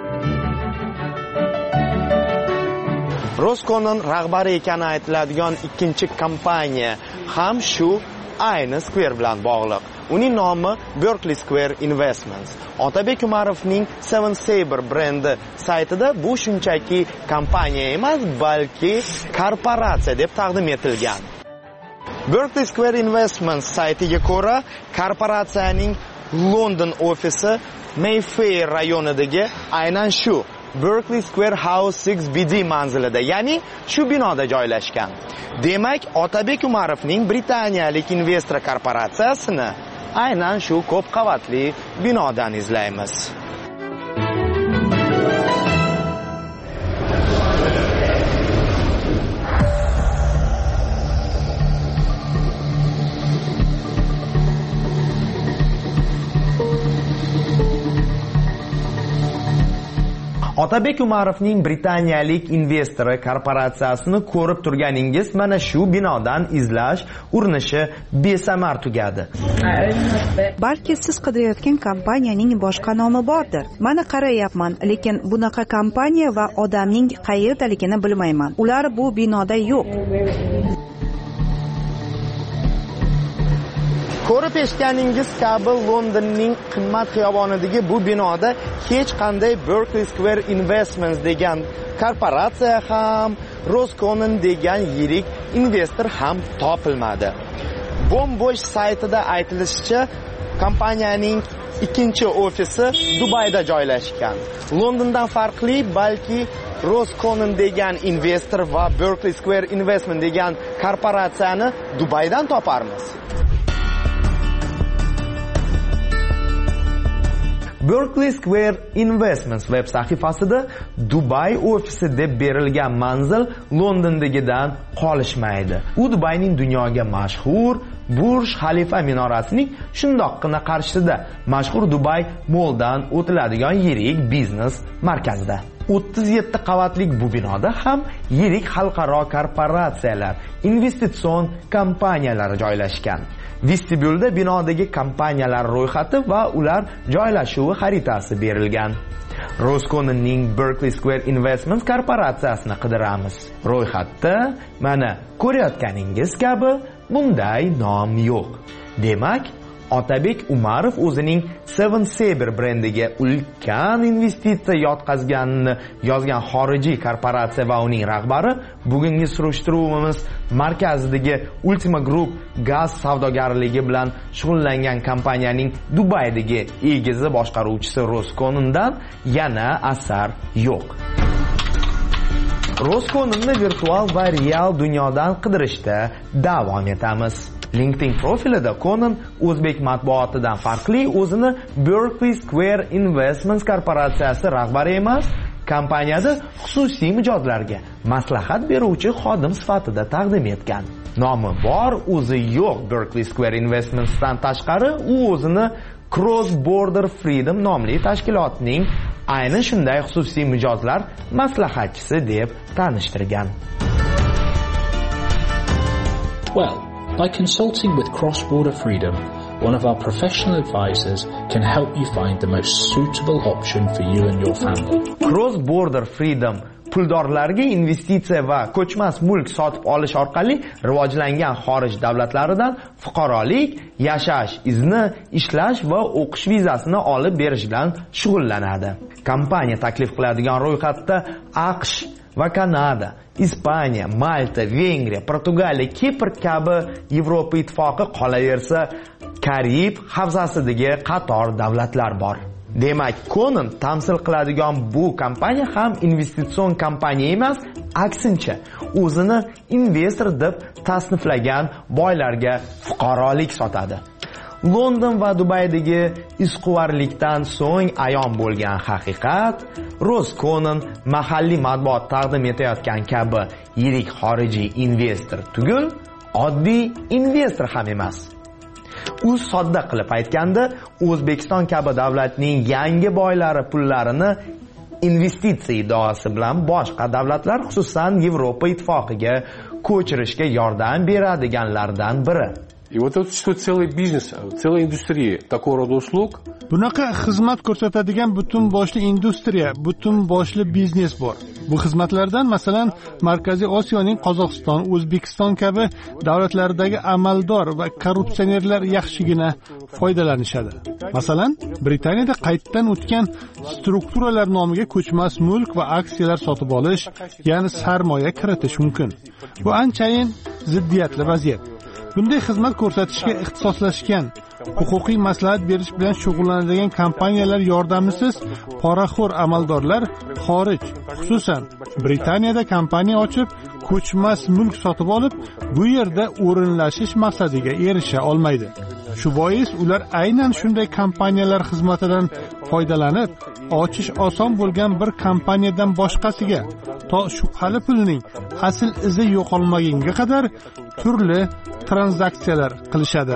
Speaker 4: Rosconon rahbari ekani aytiladigan ikkinchi kompaniya ham shu ayni Square bilan bog'liq. Uning nomi Berkeley Square Investments. Otabek Umarovning Seven Saber brendi saytida bu shunchaki kompaniya emas, balki korporatsiya deb taqdim etilgan. Berkeley Square Investments saytiga ko'ra, korporatsiyaning London ofisi Mayfair rayonidagi aynan shu Berkeley Square House six B D manzilida, ya'ni shu binoda joylashgan. Demak, Otabek Umarovning britaniyalik investor korporatsiyasini aynan shu ko'p qavatli binodan izlaymiz. Otabek Umarovning britaniyalik investori korporatsiyasini ko'rib turganingiz mana shu binodan izlash urinishi besamar tugadi.
Speaker 2: Balki siz qidirayotgan kompaniyaning boshqa nomi bordir. Mana qarayapman, lekin bunaqa kompaniya va odamning qayerdaligini bilmayman. Ular bu binoda yo'q.
Speaker 4: Ko'rib eshitganingiz kabi Londonning qimmat xiyobonidagi bu binoda hech qanday Berkeley Square Investments degan korporatsiya ham, Rosconon degan yirik investor ham topilmadi. Bombosh saytida aytilishicha, kompaniyaning ikkinchi ofisi Dubayda joylashgan. Londondan farqli, balki Roscommon degan investor va Berkeley Square Investment degan korporatsiyani Dubaydan toparmiz. Berkeley Square Investments web sahifasida Dubai ofisi deb berilgan manzil Londondagidan qolishmaydi. U Dubayning dunyoga mashhur Burj Khalifa minorasining shundoqqina qarshisida mashhur Dubai Malldan o'tiladigan yirik biznes markazida. o'ttiz yetti qavatlik bu binoda ham yirik xalqaro korporatsiyalar, investitsion kompaniyalari joylashgan. Vestibyulda binodagi kompaniyalar ro'yxati va ular joylashuvi xaritasi berilgan. Roscommon'ning Berkeley Square Investments korporatsiyasini qidiramiz. Ro'yxatda mana ko'rayotganingiz kabi bunday nom yo'q. Demak, Otabek Umarov o'zining Seven Saber brendiga ulkan investitsiya yotqazganini yozgan xorijiy korporatsiya va uning rahbari bugungi surishtiruvimiz markazidagi Ultima Group gaz savdogarligi bilan shug'ullangan kompaniyaning Dubaydagi egizi boshqaruvchisi Roscommon'dan yana asar yo'q. Roscommon'ni virtual va real dunyodan qidirishda davom etamiz. LinkedIn profilida Conan o'zbek matbuotidan farqli o'zini Berkeley Square Investments korporatsiyasi rahbari emas, kompaniyada xususiy mijozlarga maslahat beruvchi xodim sifatida taqdim etgan. Nomi bor, o'zi yo'q Berkeley Square Investments'dan tashqari u o'zini Cross Border Freedom nomli tashkilotning aynan shunday xususiy mijozlar maslahatchisi deb tanishtirgan.
Speaker 3: Well, by consulting with Cross Border Freedom, one of our professional advisors can help you find the most suitable option for you and your family.
Speaker 4: Cross Border Freedom puldorlarga investitsiya va ko'chmas mulk sotib olish orqali rivojlangan xorij davlatlaridan fuqarolik, yashash izni, ishlash va o'qish vizasini olib berish bilan shug'ullanadi. Kompaniya taklif qiladigan ro'yxatda AQSh va Kanada, Ispaniya, Malta, Vengriya, Portugaliya, Kipr kabi Yevropa ittifoqi qolaversa, Karib havzasidagi qator davlatlar bor. Demak, Conan tamsil qiladigan bu kompaniya ham investitsion kompaniya emas, aksincha, o'zini investor deb tasniflagan boylarga fuqarolik sotadi. London va Dubaydagi izquvarlikdan so'ng ayon bo'lgan haqiqat, Roscomnon mahalliy matbuot taqdim etayotgan kabi yirik xorijiy investor tugul, oddiy investor ham emas. U sodda qilib aytganda, O'zbekiston kabi davlatning yangi boylari pullarini investitsiya iddaosi bilan boshqa davlatlar, xususan Yevropa ittifoqiga ko'chirishga yordam beradiganlardan biri.
Speaker 6: И вот тут существует целый бизнес, целая индустрия такого рода услуг.
Speaker 7: Bunaqa xizmat ko'rsatadigan butun boshli industriya, butun boshli biznes bor. Bu xizmatlardan masalan Markaziy Osiyoning Qozog'iston, O'zbekiston kabi davlatlaridagi amaldor va korrupsionerlar yaxshigina foydalanishadi. Masalan, Britaniyada qaytdan o'tgan strukturalar nomiga ko'chmas mulk va aksiyalar sotib olish, ya'ni sarmoya kiritish mumkin. Bu anchayin ziddiyatli vaziyat. Bunday xizmat ko'rsatishga ixtisoslashgan, huquqiy maslahat berish bilan shug'ullanadigan kompaniyalar yordamisiz poraxo'r amaldorlar xorij, xususan Britaniyada kompaniya ochib, ko'chmas mulk sotib olib, bu yerda o'rinlashish maqsadiga erisha olmaydi. Shu bois ular aynan shunday kompaniyalar xizmatidan foydalanib, ochish oson bo'lgan bir kompaniyadan boshqasiga to shubhali pulning asl izi yo'qolmagunga qadar turli tranzaksiyalar qilishadi.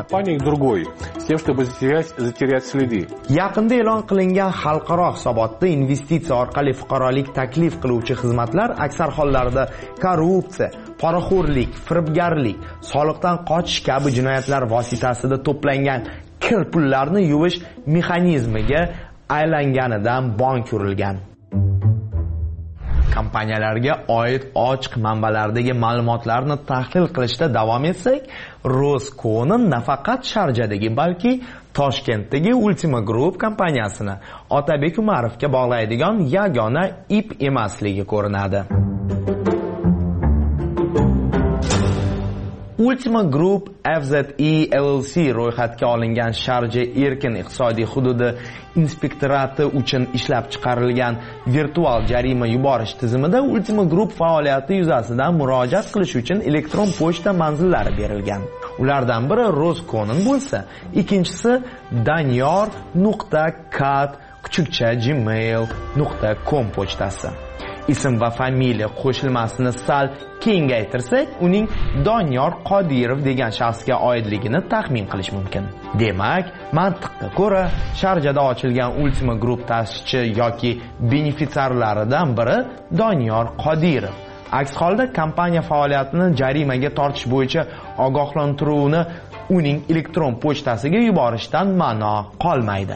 Speaker 4: Yaqinda e'lon qilingan xalqaro hisobotda investitsiya orqali fuqarolik taklif qiluvchi xizmatlar aksar hollarda korrupsiya, poraxo'rlik, firibgarlik, soliqdan qochish kabi jinoyatlar vositasida to'plangan kir pullarni yuvish mexanizmiga aylanganidan bong ko'rilgan. Kompaniyalarga oid ochiq manbalardagi ma'lumotlarni tahlil qilishda davom etsak, Roscomnon nafaqat Sharjadagi, balki Toshkentdagi Ultima Group kompaniyasini Otabek Umarovga bog'laydigan yagona ip emasligi ko'rinadi. Ultima Group F Z E L L C ro'yxatga olingan Sharja erkin iqtisodiy hududi inspektorati uchun ishlab chiqarilgan virtual jarima yuborish tizimida Ultima Group faoliyati yuzasidan murojaat qilish uchun elektron pochta manzillari berilgan. Ulardan biri Rosconin bo'lsa, ikkinchisi danyor nuqta kat kuchukcha gmail nuqta com pochtasi. Ism va familiya qo'shilmasini sal kengaytirsak, uning Doniyor Qodirov degan shaxsga oidligini taxmin qilish mumkin. Demak, mantiqqa ko'ra, Sharjada ochilgan Ultima Group ta'sischi yoki benefitsiarlaridan biri Doniyor Qodirov. Aks holda kompaniya faoliyatini jarimaga tortish bo'yicha ogohlantiruvni uning elektron pochtasiga yuborishdan ma'no qolmaydi.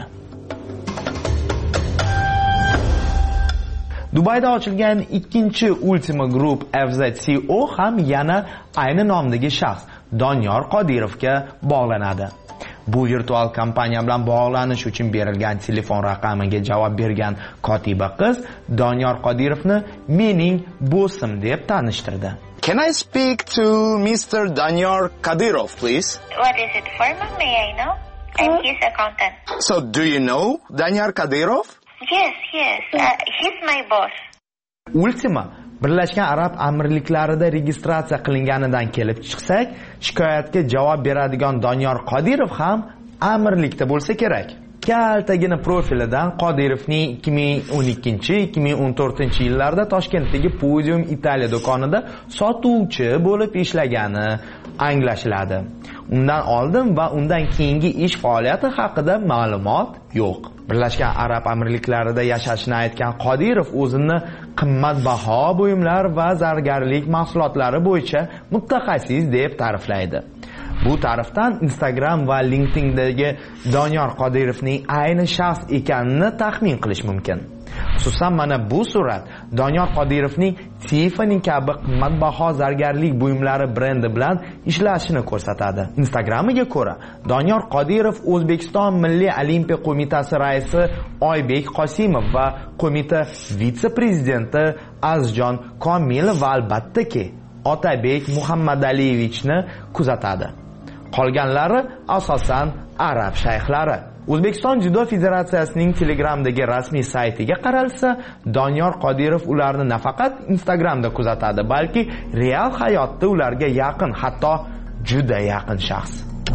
Speaker 4: Dubayda ochilgan ikkinchi Ultima Group F Z C O ham yana ayni nomdagi shaxs Doniyor Qodirovga bog'lanadi. Bu virtual kompaniya bilan bog'lanish uchun berilgan telefon raqamiga javob bergan kotiba qiz Doniyor Qodirovni mening bossim deb tanishtirdi.
Speaker 5: Can I speak to Mister Doniyor Qodirov, please?
Speaker 8: What is it for, may I know? I'm his accountant.
Speaker 5: So, do you know Doniyor Qodirov?
Speaker 8: Yes, yes. Uh, he's my boss.
Speaker 4: Ultima Birlashgan Arab Amirliklarida registratsiya qilinganidan kelib chiqsak, shikoyatga javob beradigan Doniyor Qodirov ham amirlikda bo'lsa kerak. Kaltagina profilidan Qodirovning ikki ming o'n ikkinchi ikki ming o'n to'rtinchi yillarda Toshkentdagi Podium Italiya do'konida sotuvchi bo'lib ishlagani anglashiladi. Undan oldin va undan keyingi ish faoliyati haqida ma'lumot yo'q. Birlashgan Arab Amirliklarida yashashini aytgan Qodirov o'zini qimmatbaho buyumlar va zargarlik mahsulotlari bo'yicha mutaxassis deb ta'riflaydi. Bu ta'rifdan Instagram va LinkedIndagi Doniyor Qodirovning ayni shaxs ekanini taxmin qilish mumkin. Xususan mana bu surat Doniyor Qodirovning Tiffany kabi qimmatbaho zargarlik buyumlari brendi bilan ishlashini ko'rsatadi. Instagramiga ko'ra, Doniyor Qodirov O'zbekiston Milliy Olimpiya qo'mitasi raisi Oybek Qosimov va qo'mita vitse-prezidenti Azjon Komilov va albattaki Otabek Muhammadaliyevichni kuzatadi. Qolganlari asosan arab shayxlari. O'zbekiston Judo Federatsiyasining Telegramdagi rasmiy saytiga qaralsa, Doniyor Qodirov ularni nafaqat Instagramda kuzatadi, balki real hayotda ularga yaqin, hatto juda yaqin shaxs.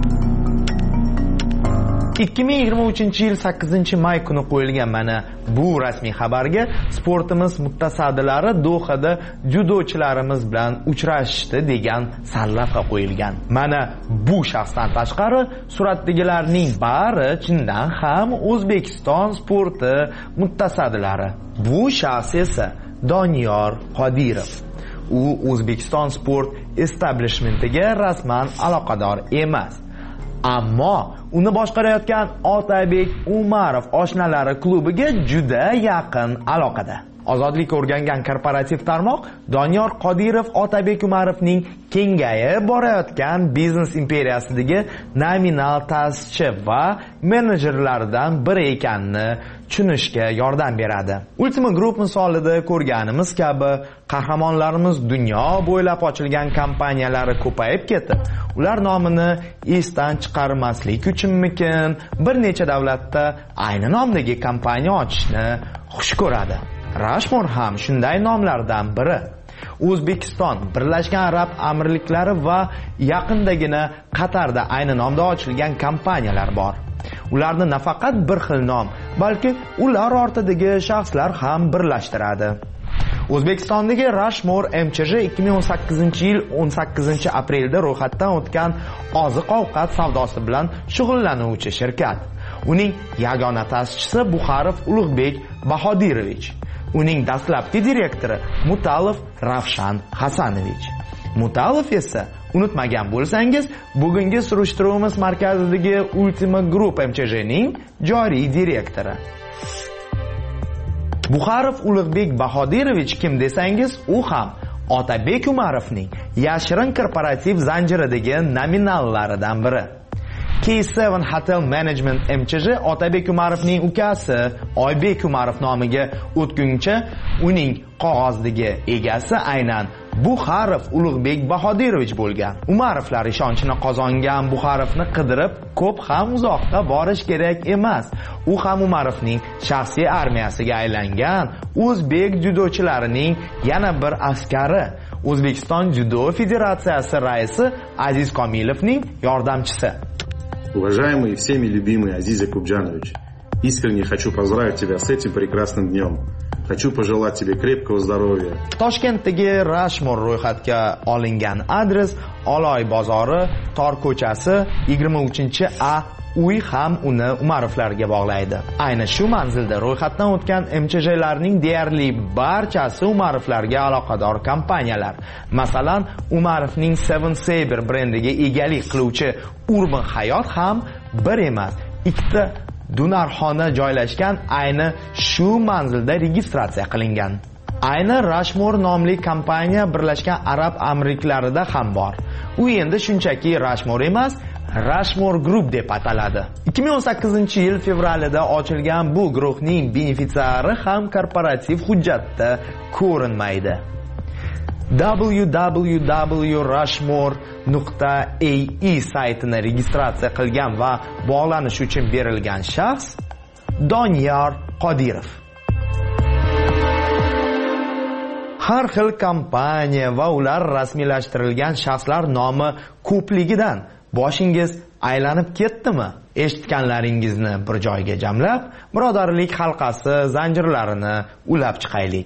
Speaker 4: ikki ming yigirma uchinchi yil sakkizinchi may kuni qo'yilgan mana bu rasmiy xabarga sportimiz mutasaddilari Dohada judochilarimiz bilan uchrashdi degan sarlavha qo'yilgan. Mana bu shaxsdan tashqari suratdagilarning bari chindan ham O'zbekiston sporti mutasaddilari. Bu shaxs esa Doniyor Qodirov. U O'zbekiston sport establishmentiga rasman aloqador emas. Ammo uni boshqarayotgan Otabek Umarov oshnalari klubiga juda yaqin aloqada. Ozodlik o'rgangan korporativ tarmoq Doniyor Qodirov Otabek Umarovning kengayib borayotgan biznes imperiyasidagi nominal ta'sischi va menejerlaridan biri ekanini tushunishga yordam beradi. Ultima Group misolida ko'rganimiz kabi qahramonlarimiz dunyo bo'ylab ochilgan kompaniyalari ko'payib ketib, ular nomini esdan chiqarmaslik uchunmikin bir necha davlatda ayni nomdagi kompaniya ochishni xush ko'radi. Rushmore ham shunday nomlardan biri. O'zbekiston, Birlashgan Arab Amirliklari va yaqindagina Qatarda ayni nomda ochilgan kompaniyalar bor. Ularni nafaqat bir xil nom, balki ular ortidagi shaxslar ham birlashtiradi. O'zbekistondagi Rushmore M C J ikki ming o'n sakkizinchi yil o'n sakkizinchi aprelda ro'yxatdan o'tgan oziq-ovqat savdosi bilan shug'ullanuvchi shirkat. Uning yagona ta'sischisi Buxarov Ulug'bek Bahodirovich. Uning dastlabki direktori Mutalov Ravshan Hasanovich. Mutalov esa, unutmagan bo'lsangiz, bugungi surishtiruvimiz markazidagi Ultima Group M C J ning joriy direktori. Buxarov Ulug'bek Bahodirovich kim desangiz, u ham Otabek Umarovning yashirin korporativ zanjiridagi nominallaridan biri. K seven Hotel Management M C J Otabek Umarovning ukasi Oybek Umarov nomiga o'tguncha uning qog'ozdagi egasi aynan Buxarov Ulug'bek Bahodirovich bo'lgan. Umarovlar ishonchini qozongan Buxarovni qidirib ko'p ham uzoqqa borish kerak emas. U ham Umarovning shaxsiy armiyasiga aylangan o'zbek dzyudochilarining yana bir askari. O'zbekiston Dzyudo Federatsiyasi raisi Aziz Komilovning yordamchisi.
Speaker 9: Уважаемый и всеми любимый Азиз Якубджанович, искренне хочу поздравить тебя с этим прекрасным днем. Хочу пожелать тебе крепкого здоровья.
Speaker 4: Toshkentdagi Rashmor ro'yxatga olingan adres Oloy bozori, Tor ko'chasi, yigirma uchinchi A uy ham uni Umarovlarga bog'laydi. Ayni shu manzilda ro'yxatdan o'tgan M Ch J'larning deyarli barchasi Umarovlarga aloqador kompaniyalar. Masalan, Umarovning Seven Saber brendiga egalik qiluvchi Urban Hayot ham bir emas, ikkita Dunarxona joylashgan ayni shu manzilda registratsiya qilingan. Ayni Rashmor nomli kompaniya Birlashgan Arab Amirliklarida ham bor. U endi shunchaki Rashmor emas, Rashmor Group deb ataladi. ikki ming o'n sakkizinchi yil fevralida ochilgan bu guruhning benefitsiari ham korporativ hujjatda ko'rinmaydi. w w w nuqta rashmor nuqta a e saytini registratsiya qilgan va bog'lanish uchun berilgan shaxs Doniyor Qodirov. Har xil kompaniya va ular rasmiylashtirilgan shaxslar nomi ko'pligidan boshingiz aylanib ketdimi? Eshitganlaringizni bir joyga jamlab, birodarlik halqasi zanjirlarini ulab chiqaylik.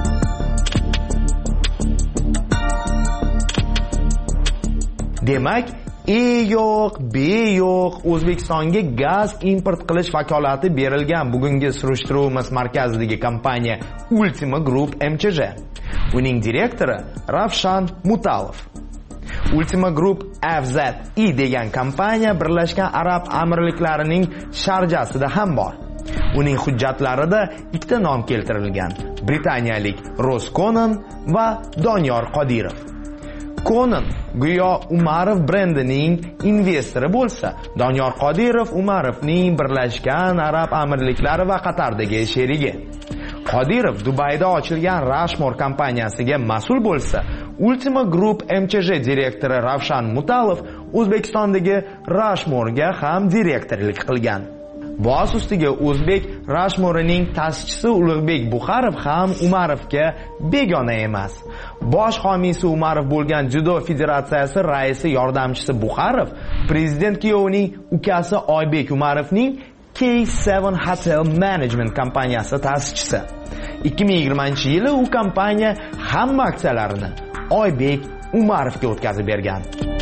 Speaker 4: Demak, E yo'q, B yo'q, O'zbekistonga gaz import qilish vakolati berilgan bugungi surishtiruvimiz markazidagi kompaniya Ultima Group M Ch J. Uning direktori Ravshan Mutalov. Ultima Group F Z I degan kompaniya Birlashgan Arab Amirliklarining Sharjasida ham bor. Uning hujjatlarida ikkita nom keltirilgan: Britaniyalik Ross Conan va Doniyor Qodirov. Conan go'yo Umarov brendining investori bo'lsa, Doniyor Qodirov Umarovning Birlashgan Arab Amirliklari va Qatardagi sherigi. Qodirov Dubayda ochilgan Rashmor kompaniyasiga mas'ul bo'lsa, Ultima Group M Ch J direktori Ravshan Mutalov O'zbekistondagi Rashmorga ham direktorlik qilgan. Boz ustiga O'zbek Rashmorining ta'sischisi Ulug'bek Buxarov ham Umarovga begona emas. Bosh homiysi Umarov bo'lgan Dzyudo Federatsiyasi raisi yordamchisi Buxarov prezident kuyovining ukasi Oybek Umarovning K seven Hotel Management kompaniyasi ta'sischisi. ikki ming yigirmanchi yili u kompaniya hamma aksiyalarini Oybek Umarovga o'tkazib bergan.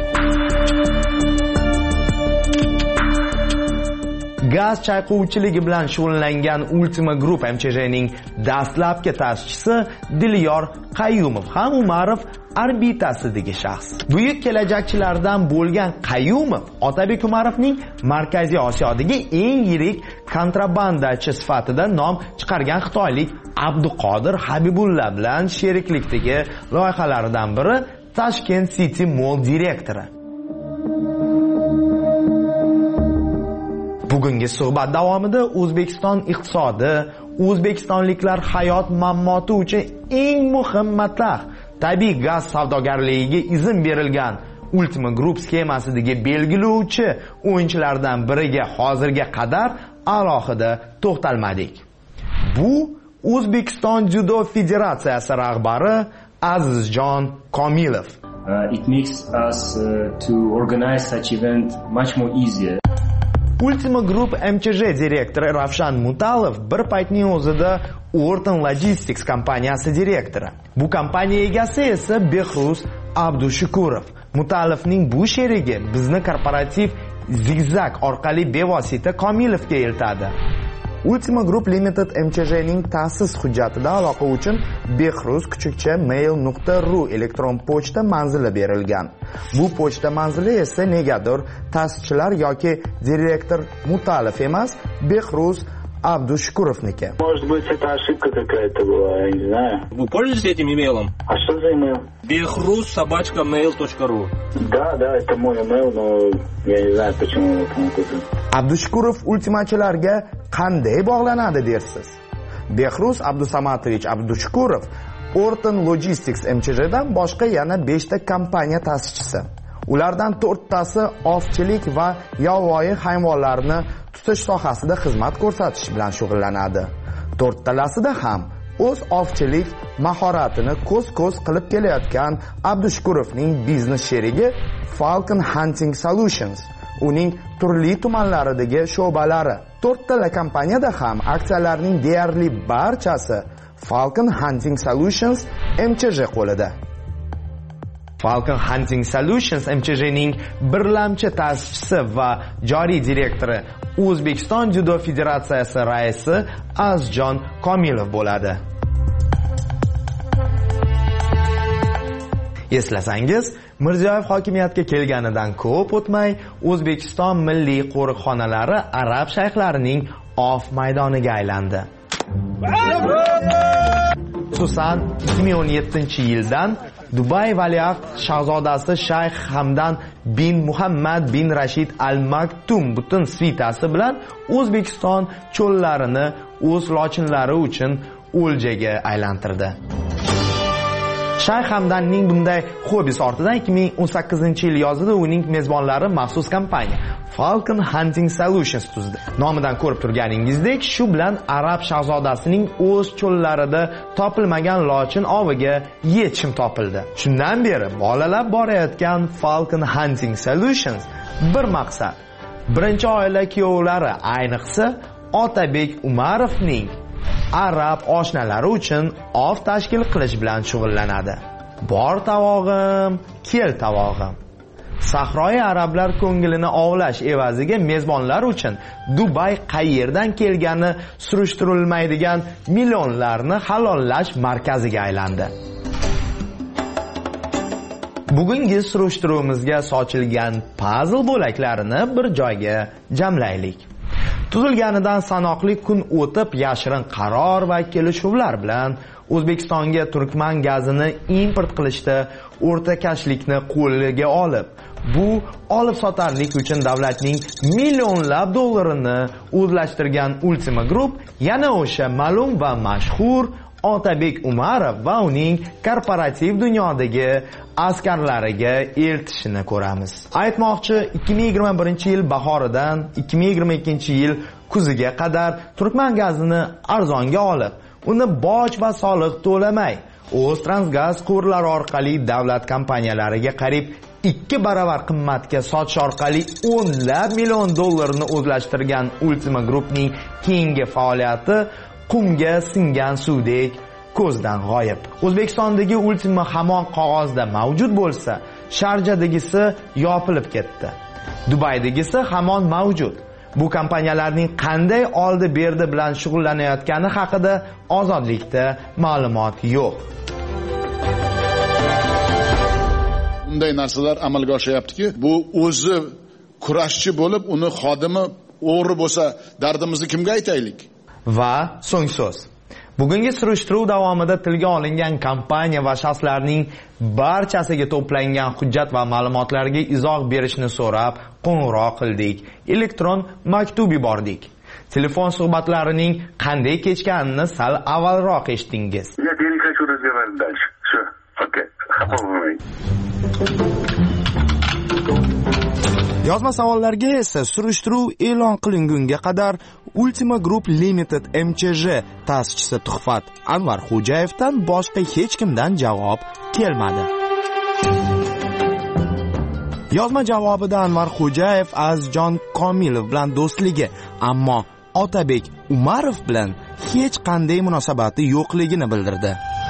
Speaker 4: Gaz chayqovchiligi bilan shug'ullangan Ultima Group M Ch J'ning dastlabki ta'sischisi Dilyor Qayyumov ham Umarov orbitasidagi shaxs. Buyuk kelajakchilardan bo'lgan Qayyumov Otabek Umarovning Markaziy Osiyodagi eng yirik kontrabandachi sifatida nom chiqargan xitoylik Abduqodir Habibulla bilan sheriklikdagi loyihalaridan biri Tashkent City Mall direktori. Bugungi suhbat davomida O'zbekiston iqtisodi, o'zbekistonliklar hayot mammoti uchun eng muhim matlah, tabiiy gaz savdogarligiga izn berilgan Ultima Group skemasidagi belgilovchi o'yinchilardan biriga hozirga qadar alohida to'xtalmadik. Bu O'zbekiston Dzyudo Federatsiyasi rahbari Azizjon Komilov.
Speaker 10: Uh, it makes us uh, to organize such event much more easier.
Speaker 4: Ultima Group M Ch J direktori Ravshan Mutalov bir paytning o'zida Orton Logistics kompaniyasi direktori. Bu kompaniya egasi esa Behruz Abdushukurov. Mutalovning bu sherigi bizni korporativ zigzag orqali bevosita Komilovga eltadi. Ultima Group Limited M Ch J'ning ta'sis hujjatida aloqa uchun behruz kuchukcha mail nuqta ru elektron pochta manzili berilgan. Bu pochta manzili esa negadir ta'sischilar yoki direktor Mutalov emas, Behruz Abdushukurovniki.
Speaker 16: Может быть, это ошибка какая-то была, я не знаю.
Speaker 19: Вы пользуетесь этим имейлом?
Speaker 16: А что за имейл?
Speaker 19: behruz собачка mail точка ру.
Speaker 16: Да, да, это мой имейл, но я не знаю, почему вы там купили.
Speaker 4: Abdushukurov ultimachilarga qanday bog'lanadi dersiz? Behruz Abdusamatovich Abdushukurov Orton Logistics M Ch J'dan boshqa yana beshta kompaniya ta'sischisi. Ulardan to'rttasi ovchilik va yovvoyi hayvonlarni tutish sohasida xizmat ko'rsatish bilan shug'ullanadi. To'rttalasida ham o'z ovchilik mahoratini ko'z-ko'z qilib kelayotgan Abdushukurovning biznes sherigi Falcon Hunting Solutions, uning turli tumanlaridagi sho'balari. To'rttala kompaniyada ham aksiyalarning deyarli barchasi Falcon Hunting Solutions M Ch J qo'lida. Falcon Hunting Solutions M Ch J'ning birlamchi ta'sischisi va joriy direktori O'zbekiston Judo Federatsiyasi raisi Azjon Komilov bo'ladi. Eslasangiz, Mirziyoyev hokimiyatga kelganidan ko'p o'tmay O'zbekiston milliy qo'riqxonalari arab shayxlarining ov maydoniga aylandi. Xususan, ikki ming o'n yettinchi yildan Dubay valiahd shahzodasi Shayx Hamdan bin Muhammad bin Rashid Al Maktum butun svitasi bilan O'zbekiston cho'llarini o'z lochinlari uchun o'ljaga aylantirdi. Shayx Hamdanning bunday hobbisi ortidan ikki ming o'n sakkizinchi yil yozida uning mezbonlari maxsus kompaniya Falcon Hunting Solutions tuzdi. Nomidan ko'rib turganingizdek, shu bilan arab shahzodasining o'z cho'llarida topilmagan lochin oviga yechim topildi. Shundan beri bolalab borayotgan Falcon Hunting Solutions bir maqsad. Birinchi oila kuyovlari, ayniqsa Otabek Umarovning arab oshnalari uchun ov tashkil qilish bilan shug'ullanadi. Bor tavog'im, kel tavog'im. Sahroyi arablar ko'ngilini ovlash evaziga mezbonlar uchun Dubay qayerdan kelgani surishtirilmaydigan millionlarni halollash markaziga aylandi. Bugungi surishtiruvimizga sochilgan puzzle bo'laklarini bir joyga jamlaylik. Tuzilganidan sanoqli kun o'tib yashirin qaror va kelishuvlar bilan O'zbekistonga Turkman gazini import qilishda o'rtakashlikni qo'lga olib, bu olib sotarlik uchun davlatning millionlab dollarini o'zlashtirgan Ultima Group yana o'sha ma'lum va mashhur Otabek Umarov va uning korporativ dunyodagi askarlariga eltishini ko'ramiz. Aytmoqchi, ikki ming yigirma birinchi yil bahoridan ikki ming yigirma ikkinchi yil kuziga qadar Turkman gazini arzonga olib, uni boj va soliq to'lamay, o'z Transgaz quvurlari orqali davlat kompaniyalariga qariyb ikki baravar qimmatga sotish orqali o'nlab million dollarni o'zlashtirgan Ultima Groupning keyingi faoliyati qumga singan suvdek ko'zdan g'oyib. O'zbekistondagi Ultima hamon qog'ozda mavjud bo'lsa, Sharjadagisi yopilib ketdi. Dubaydagisi hamon mavjud. Bu kompaniyalarning qanday oldi-berdi bilan shug'ullanayotgani haqida Ozodlikda ma'lumot yo'q.
Speaker 11: Bunday narsalar amalga oshyaptiki, bu o'zi kurashchi bo'lib, uni xodimi o'g'ri bo'lsa, dardimizni kimga aytaylik?
Speaker 4: Va so'ng so'z. Bugungi surishtiruv davomida tilga olingan kompaniya va shaxslarning barchasiga to'plangan hujjat va ma'lumotlarga izoh berishni so'rab qo'ng'iroq qildik, elektron maktub yubordik. Telefon suhbatlarining qanday kechganini sal avvalroq eshitdingiz.
Speaker 16: Я не хочу разговаривать дальше. Всё. Окей.
Speaker 4: Yozma savollarga esa surishtiruv e'lon qilingunga qadar Ultima Group Limited M Ch J ta'sischisi Tuhfat Anvar Xo'jayevdan boshqa hech kimdan javob kelmadi. Yozma javobida Anvar Xo'jayev Azjon Komilov bilan do'stligi, ammo Otabek Umarov bilan hech qanday munosabati yo'qligini bildirdi.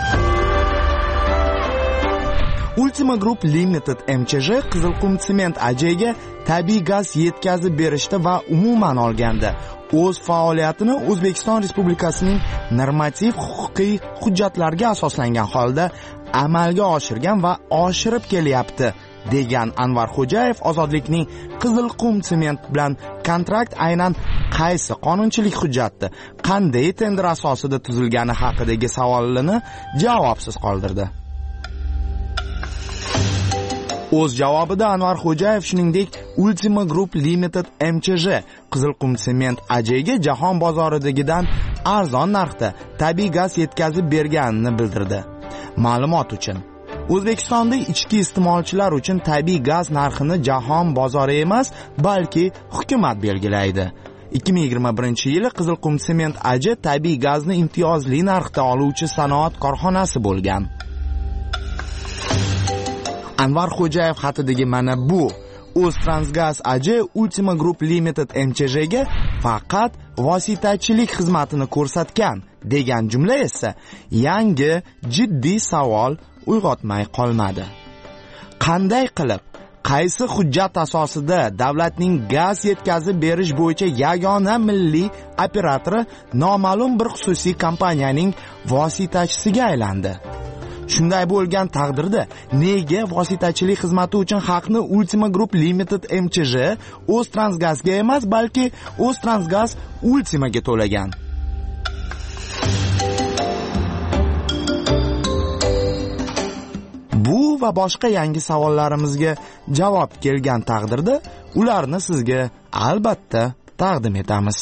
Speaker 4: Ultima Group Limited M Ch J Qizilqum Sement A J'ga tabiiy gaz yetkazib berishda va umuman olganda o'z faoliyatini O'zbekiston Respublikasining normativ huquqiy hujjatlariga asoslangan holda amalga oshirgan va oshirib kelyapti degan Anvar Xo'jayev Ozodlikning Qizilqum Sement bilan kontrakt aynan qaysi qonunchilik hujjati, qanday tender asosida tuzilgani haqidagi savolini javobsiz qoldirdi. O'z javobida Anvar Xo'jayev shuningdek Ultima Group Limited M Ch J Qizilqum Sement A J'ga jahon bozoridagidan arzon narxda tabiiy gaz yetkazib berganini bildirdi. Ma'lumot uchun, O'zbekistonda ichki iste'molchilar uchun tabiiy gaz narxini jahon bozori emas, balki hukumat belgilaydi. ikki ming yigirma birinchi yili Qizilqum sement A J tabiiy gazni imtiyozli narxda oluvchi sanoat korxonasi bo'lgan. Anvar Xo'jayev xatidagi mana bu O'ztransgaz A J Ultima Group Limited M Ch J ga faqat vositachilik xizmatini ko'rsatgan degan jumla esa yangi jiddiy savol uyg'otmay qolmadi. Qanday qilib, qaysi hujjat asosida davlatning gaz yetkazib berish bo'yicha yagona milliy operatori noma'lum bir xususiy kompaniyaning vositachisiga aylandi? Shunday bo'lgan taqdirda nega vositachilik xizmati uchun haqni Ultima Group Limited M Ch J O'ztransgazga emas, balki O'ztransgaz Ultimaga to'lagan? Bu va boshqa yangi savollarimizga javob kelgan taqdirda ularni sizga albatta taqdim etamiz.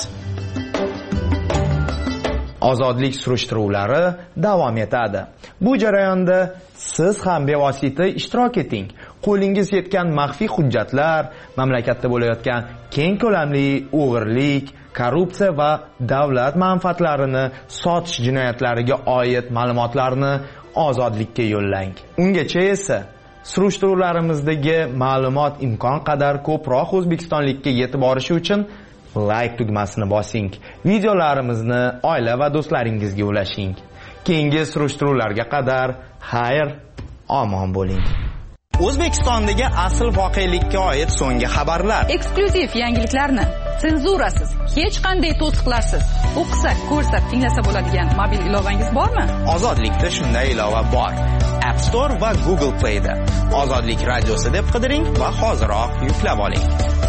Speaker 4: Ozodlik surishtiruvlari davom etadi. Bu jarayonda siz ham bevosita ishtirok eting. Qo'lingiz yetgan maxfiy hujjatlar, mamlakatda bo'layotgan keng ko'lamli o'g'irlik, korrupsiya va davlat manfaatlarini sotish jinoyatlariga oid ma'lumotlarni ozodlikka yo'llang. Ungacha esa surishtiruvlarimizdagi ma'lumot imkon qadar ko'proq o'zbekistonlikka yetib borishi uchun like tugmasini bosing. Videolarimizni oila va do'stlaringizga ulashing. Keyingi surishtiruvlarga qadar xayr, omon bo'ling. O'zbekistondagi asl voqelikka oid so'nggi xabarlar,
Speaker 1: eksklyuziv yangiliklarni senzurasiz, hech qanday to'siqlarsiz o'qisak, ko'rsak, tinglasa bo'ladigan mobil ilovangiz bormi?
Speaker 4: Ozodlikda shunday ilova bor. App Store va Google Play da Ozodlik radiosi deb qidiring va hoziroq yuklab oling.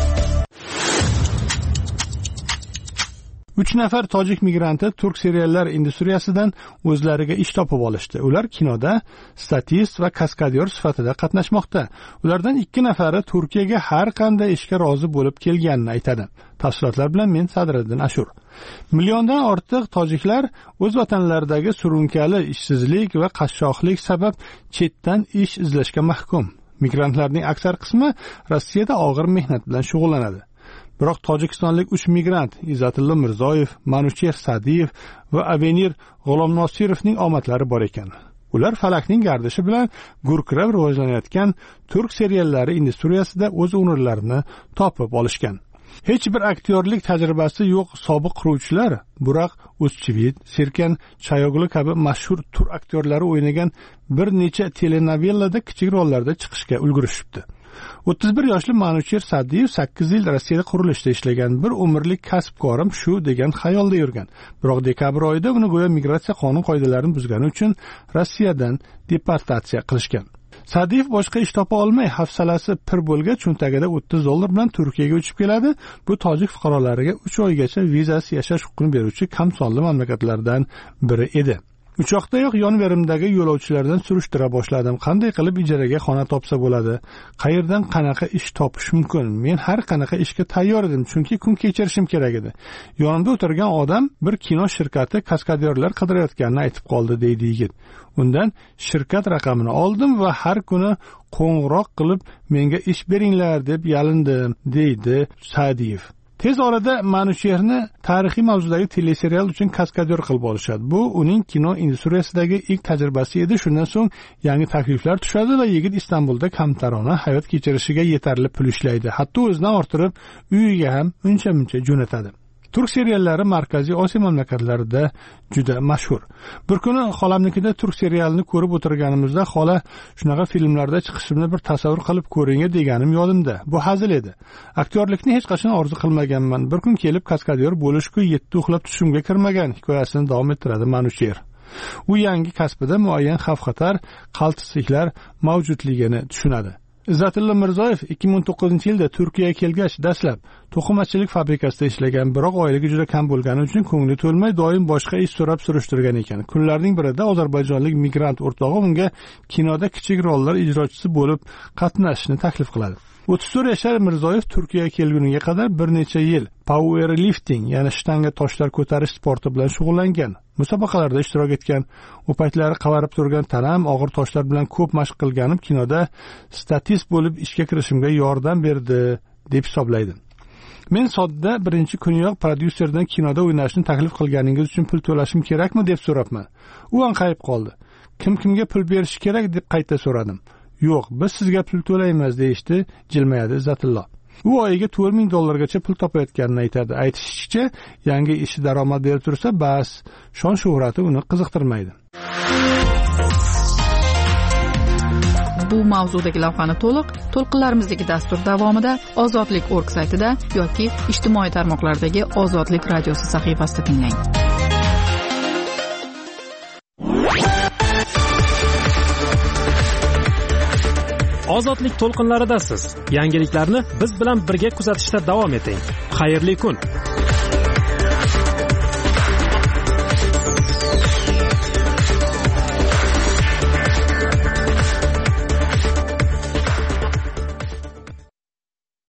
Speaker 7: uch nafar tojik migranti turk seriallar industriyasidan o'zlariga ish topib olishdi. Ular kinoda statist va kaskadyor sifatida qatnashmoqda. Ulardan ikki nafari Turkiyaga har qanday ishga rozi bo'lib kelganini aytadi. Tafsilotlar bilan men Sadriddin Ashur. Milliondan ortiq tojiklar o'z vatanlaridagi surunkali ishsizlik va qashshoqlik sabab chetdan ish izlashga mahkum. Migrantlarning aksar qismi Rossiyada og'ir mehnat bilan shug'ullanadi. Biroq tojikistonlik uch migrant Izzatilla Mirzoyev, Manucher Sadiyev va Avenir G'ulomnosirovning omadlari bor ekan. Ular falakning gardishi bilan gurkirab rivojlanayotgan turk seriallari industriyasida o'z o'rinlarini topib olishgan. Hech bir aktyorlik tajribasi yo'q sobiq quruvchilar Burak O'zchivit, Serkan Chayoglu kabi mashhur tur aktyorlari o'ynagan bir necha telenovellada kichik rollarda chiqishga ulgurishibdi. o'ttiz bir yoshli Manucher Sadiyev sakkiz yil Rossiyada qurilishda ishlagan, bir umrlik kasbkorim shu degan xayolda yurgan. Biroq dekabr oyida uni go'yo migratsiya qonun qoidalarini buzgani uchun Rossiyadan deportatsiya qilishgan. Sadiyev boshqa ish topa olmay, hafsalasi pir bo'lgach, cho'ntagida o'ttiz dollar bilan Turkiyaga uchib keladi. Bu tojik fuqarolariga uch oygacha vizasiz yashash huquqini beruvchi kamsonli mamlakatlardan biri edi. Uchoqdayoq yon-verimdagi yo'lovchilardan surishtira boshladim. Qanday qilib ijaraga xona topsa bo'ladi? Qayerdan qanaqa ish topish mumkin? Men har qanaqa ishga tayyor edim, chunki kun kechirishim kerak edi. Yonimda o'tirgan odam bir kino shirkati kaskadyorlar qidirayotganini aytib qoldi, deydi yigit. Undan shirkat raqamini oldim va har kuni qo'ng'iroq qilib menga ish beringlar deb yalindim, deydi Sadiyev. Tez orada Manucherni tarixiy mavzudagi teleserial uchun kaskadyor qilib olishadi. Bu uning kino industriyasidagi ilk tajribasi edi. Shundan so'ng yangi takliflar tushadi va yigit Istanbulda kamtarona hayot kechirishiga yetarli pul ishlaydi. Hatto o'zidan orttirib uyiga ham uncha-muncha jo'natadi. Turk seriallari Markaziy Osiyo mamlakatlarida juda mashhur. Bir kuni xolamnikida turk serialini ko'rib o'tirganimizda xola shunaqa filmlarda chiqishimni bir tasavvur qilib ko'ring deganim yodimda. Bu hazil edi. Aktyorlikni hech qachon orzu qilmaganman. Bir kun kelib kaskadyor bo'lishku yetti uxlab tushimga kirmagan hikoyasini davom ettiradi Manucher. U yangi kasbida muayyan xavf-xatar, qaltisliklar mavjudligini tushunadi. Izzatilla Mirzoyev ikki ming o'n to'qqizinchi yilda Turkiyaga kelgach, dastlab to'qimachilik fabrikasida ishlagan, biroq oyligi juda kam bo'lgani uchun ko'ngli to'lmay doim boshqa ish so'rab surishtirgan ekan. Kunlarning birida ozarbayjonlik migrant o'rtog'i unga kinoda kichik rollar ijrochisi bo'lib qatnashishni taklif qiladi. o'ttiz to'rt yashar Mirzoyev Turkiyaga kelguniga qadar bir necha yil powerlifting, ya'ni shtanga toshlar ko'tarish sporti bilan shug'ullangan. Musobaqalarda ishtirok etgan. U paytlari qavarib turgan tanam og'ir toshlar bilan ko'p mashq qilganim kinoda statist bo'lib ishga kirishimga yordam berdi deb hisoblaydi. Men sodda birinchi kuniyoq prodyuserdan kinoda o'ynashni taklif qilganingiz uchun pul to'lashim kerakmi deb so'rabman. U anqayib qoldi. Kim kimga pul berish kerak deb qayta so'radim. Yo'q, biz sizga pul to'laymiz deyishdi, jilmayadi Izzatullo. U oyiga to'rt ming dollargacha pul topayotganini aytadi. Aytishicha, yangi ishi daromad berib tursa, bas, shon shuhrati uni qiziqtirmaydi.
Speaker 1: Bu mavzudagi lavhani to'liq to'lqinlarimizdagi dastur davomida Ozodlik org saytida yoki ijtimoiy tarmoqlardagi Ozodlik radiosi sahifasida tinglang.
Speaker 12: Ozodlik to'lqinlaridasiz. Yangiliklarni biz bilan birga kuzatishda davom eting. Xayrli kun.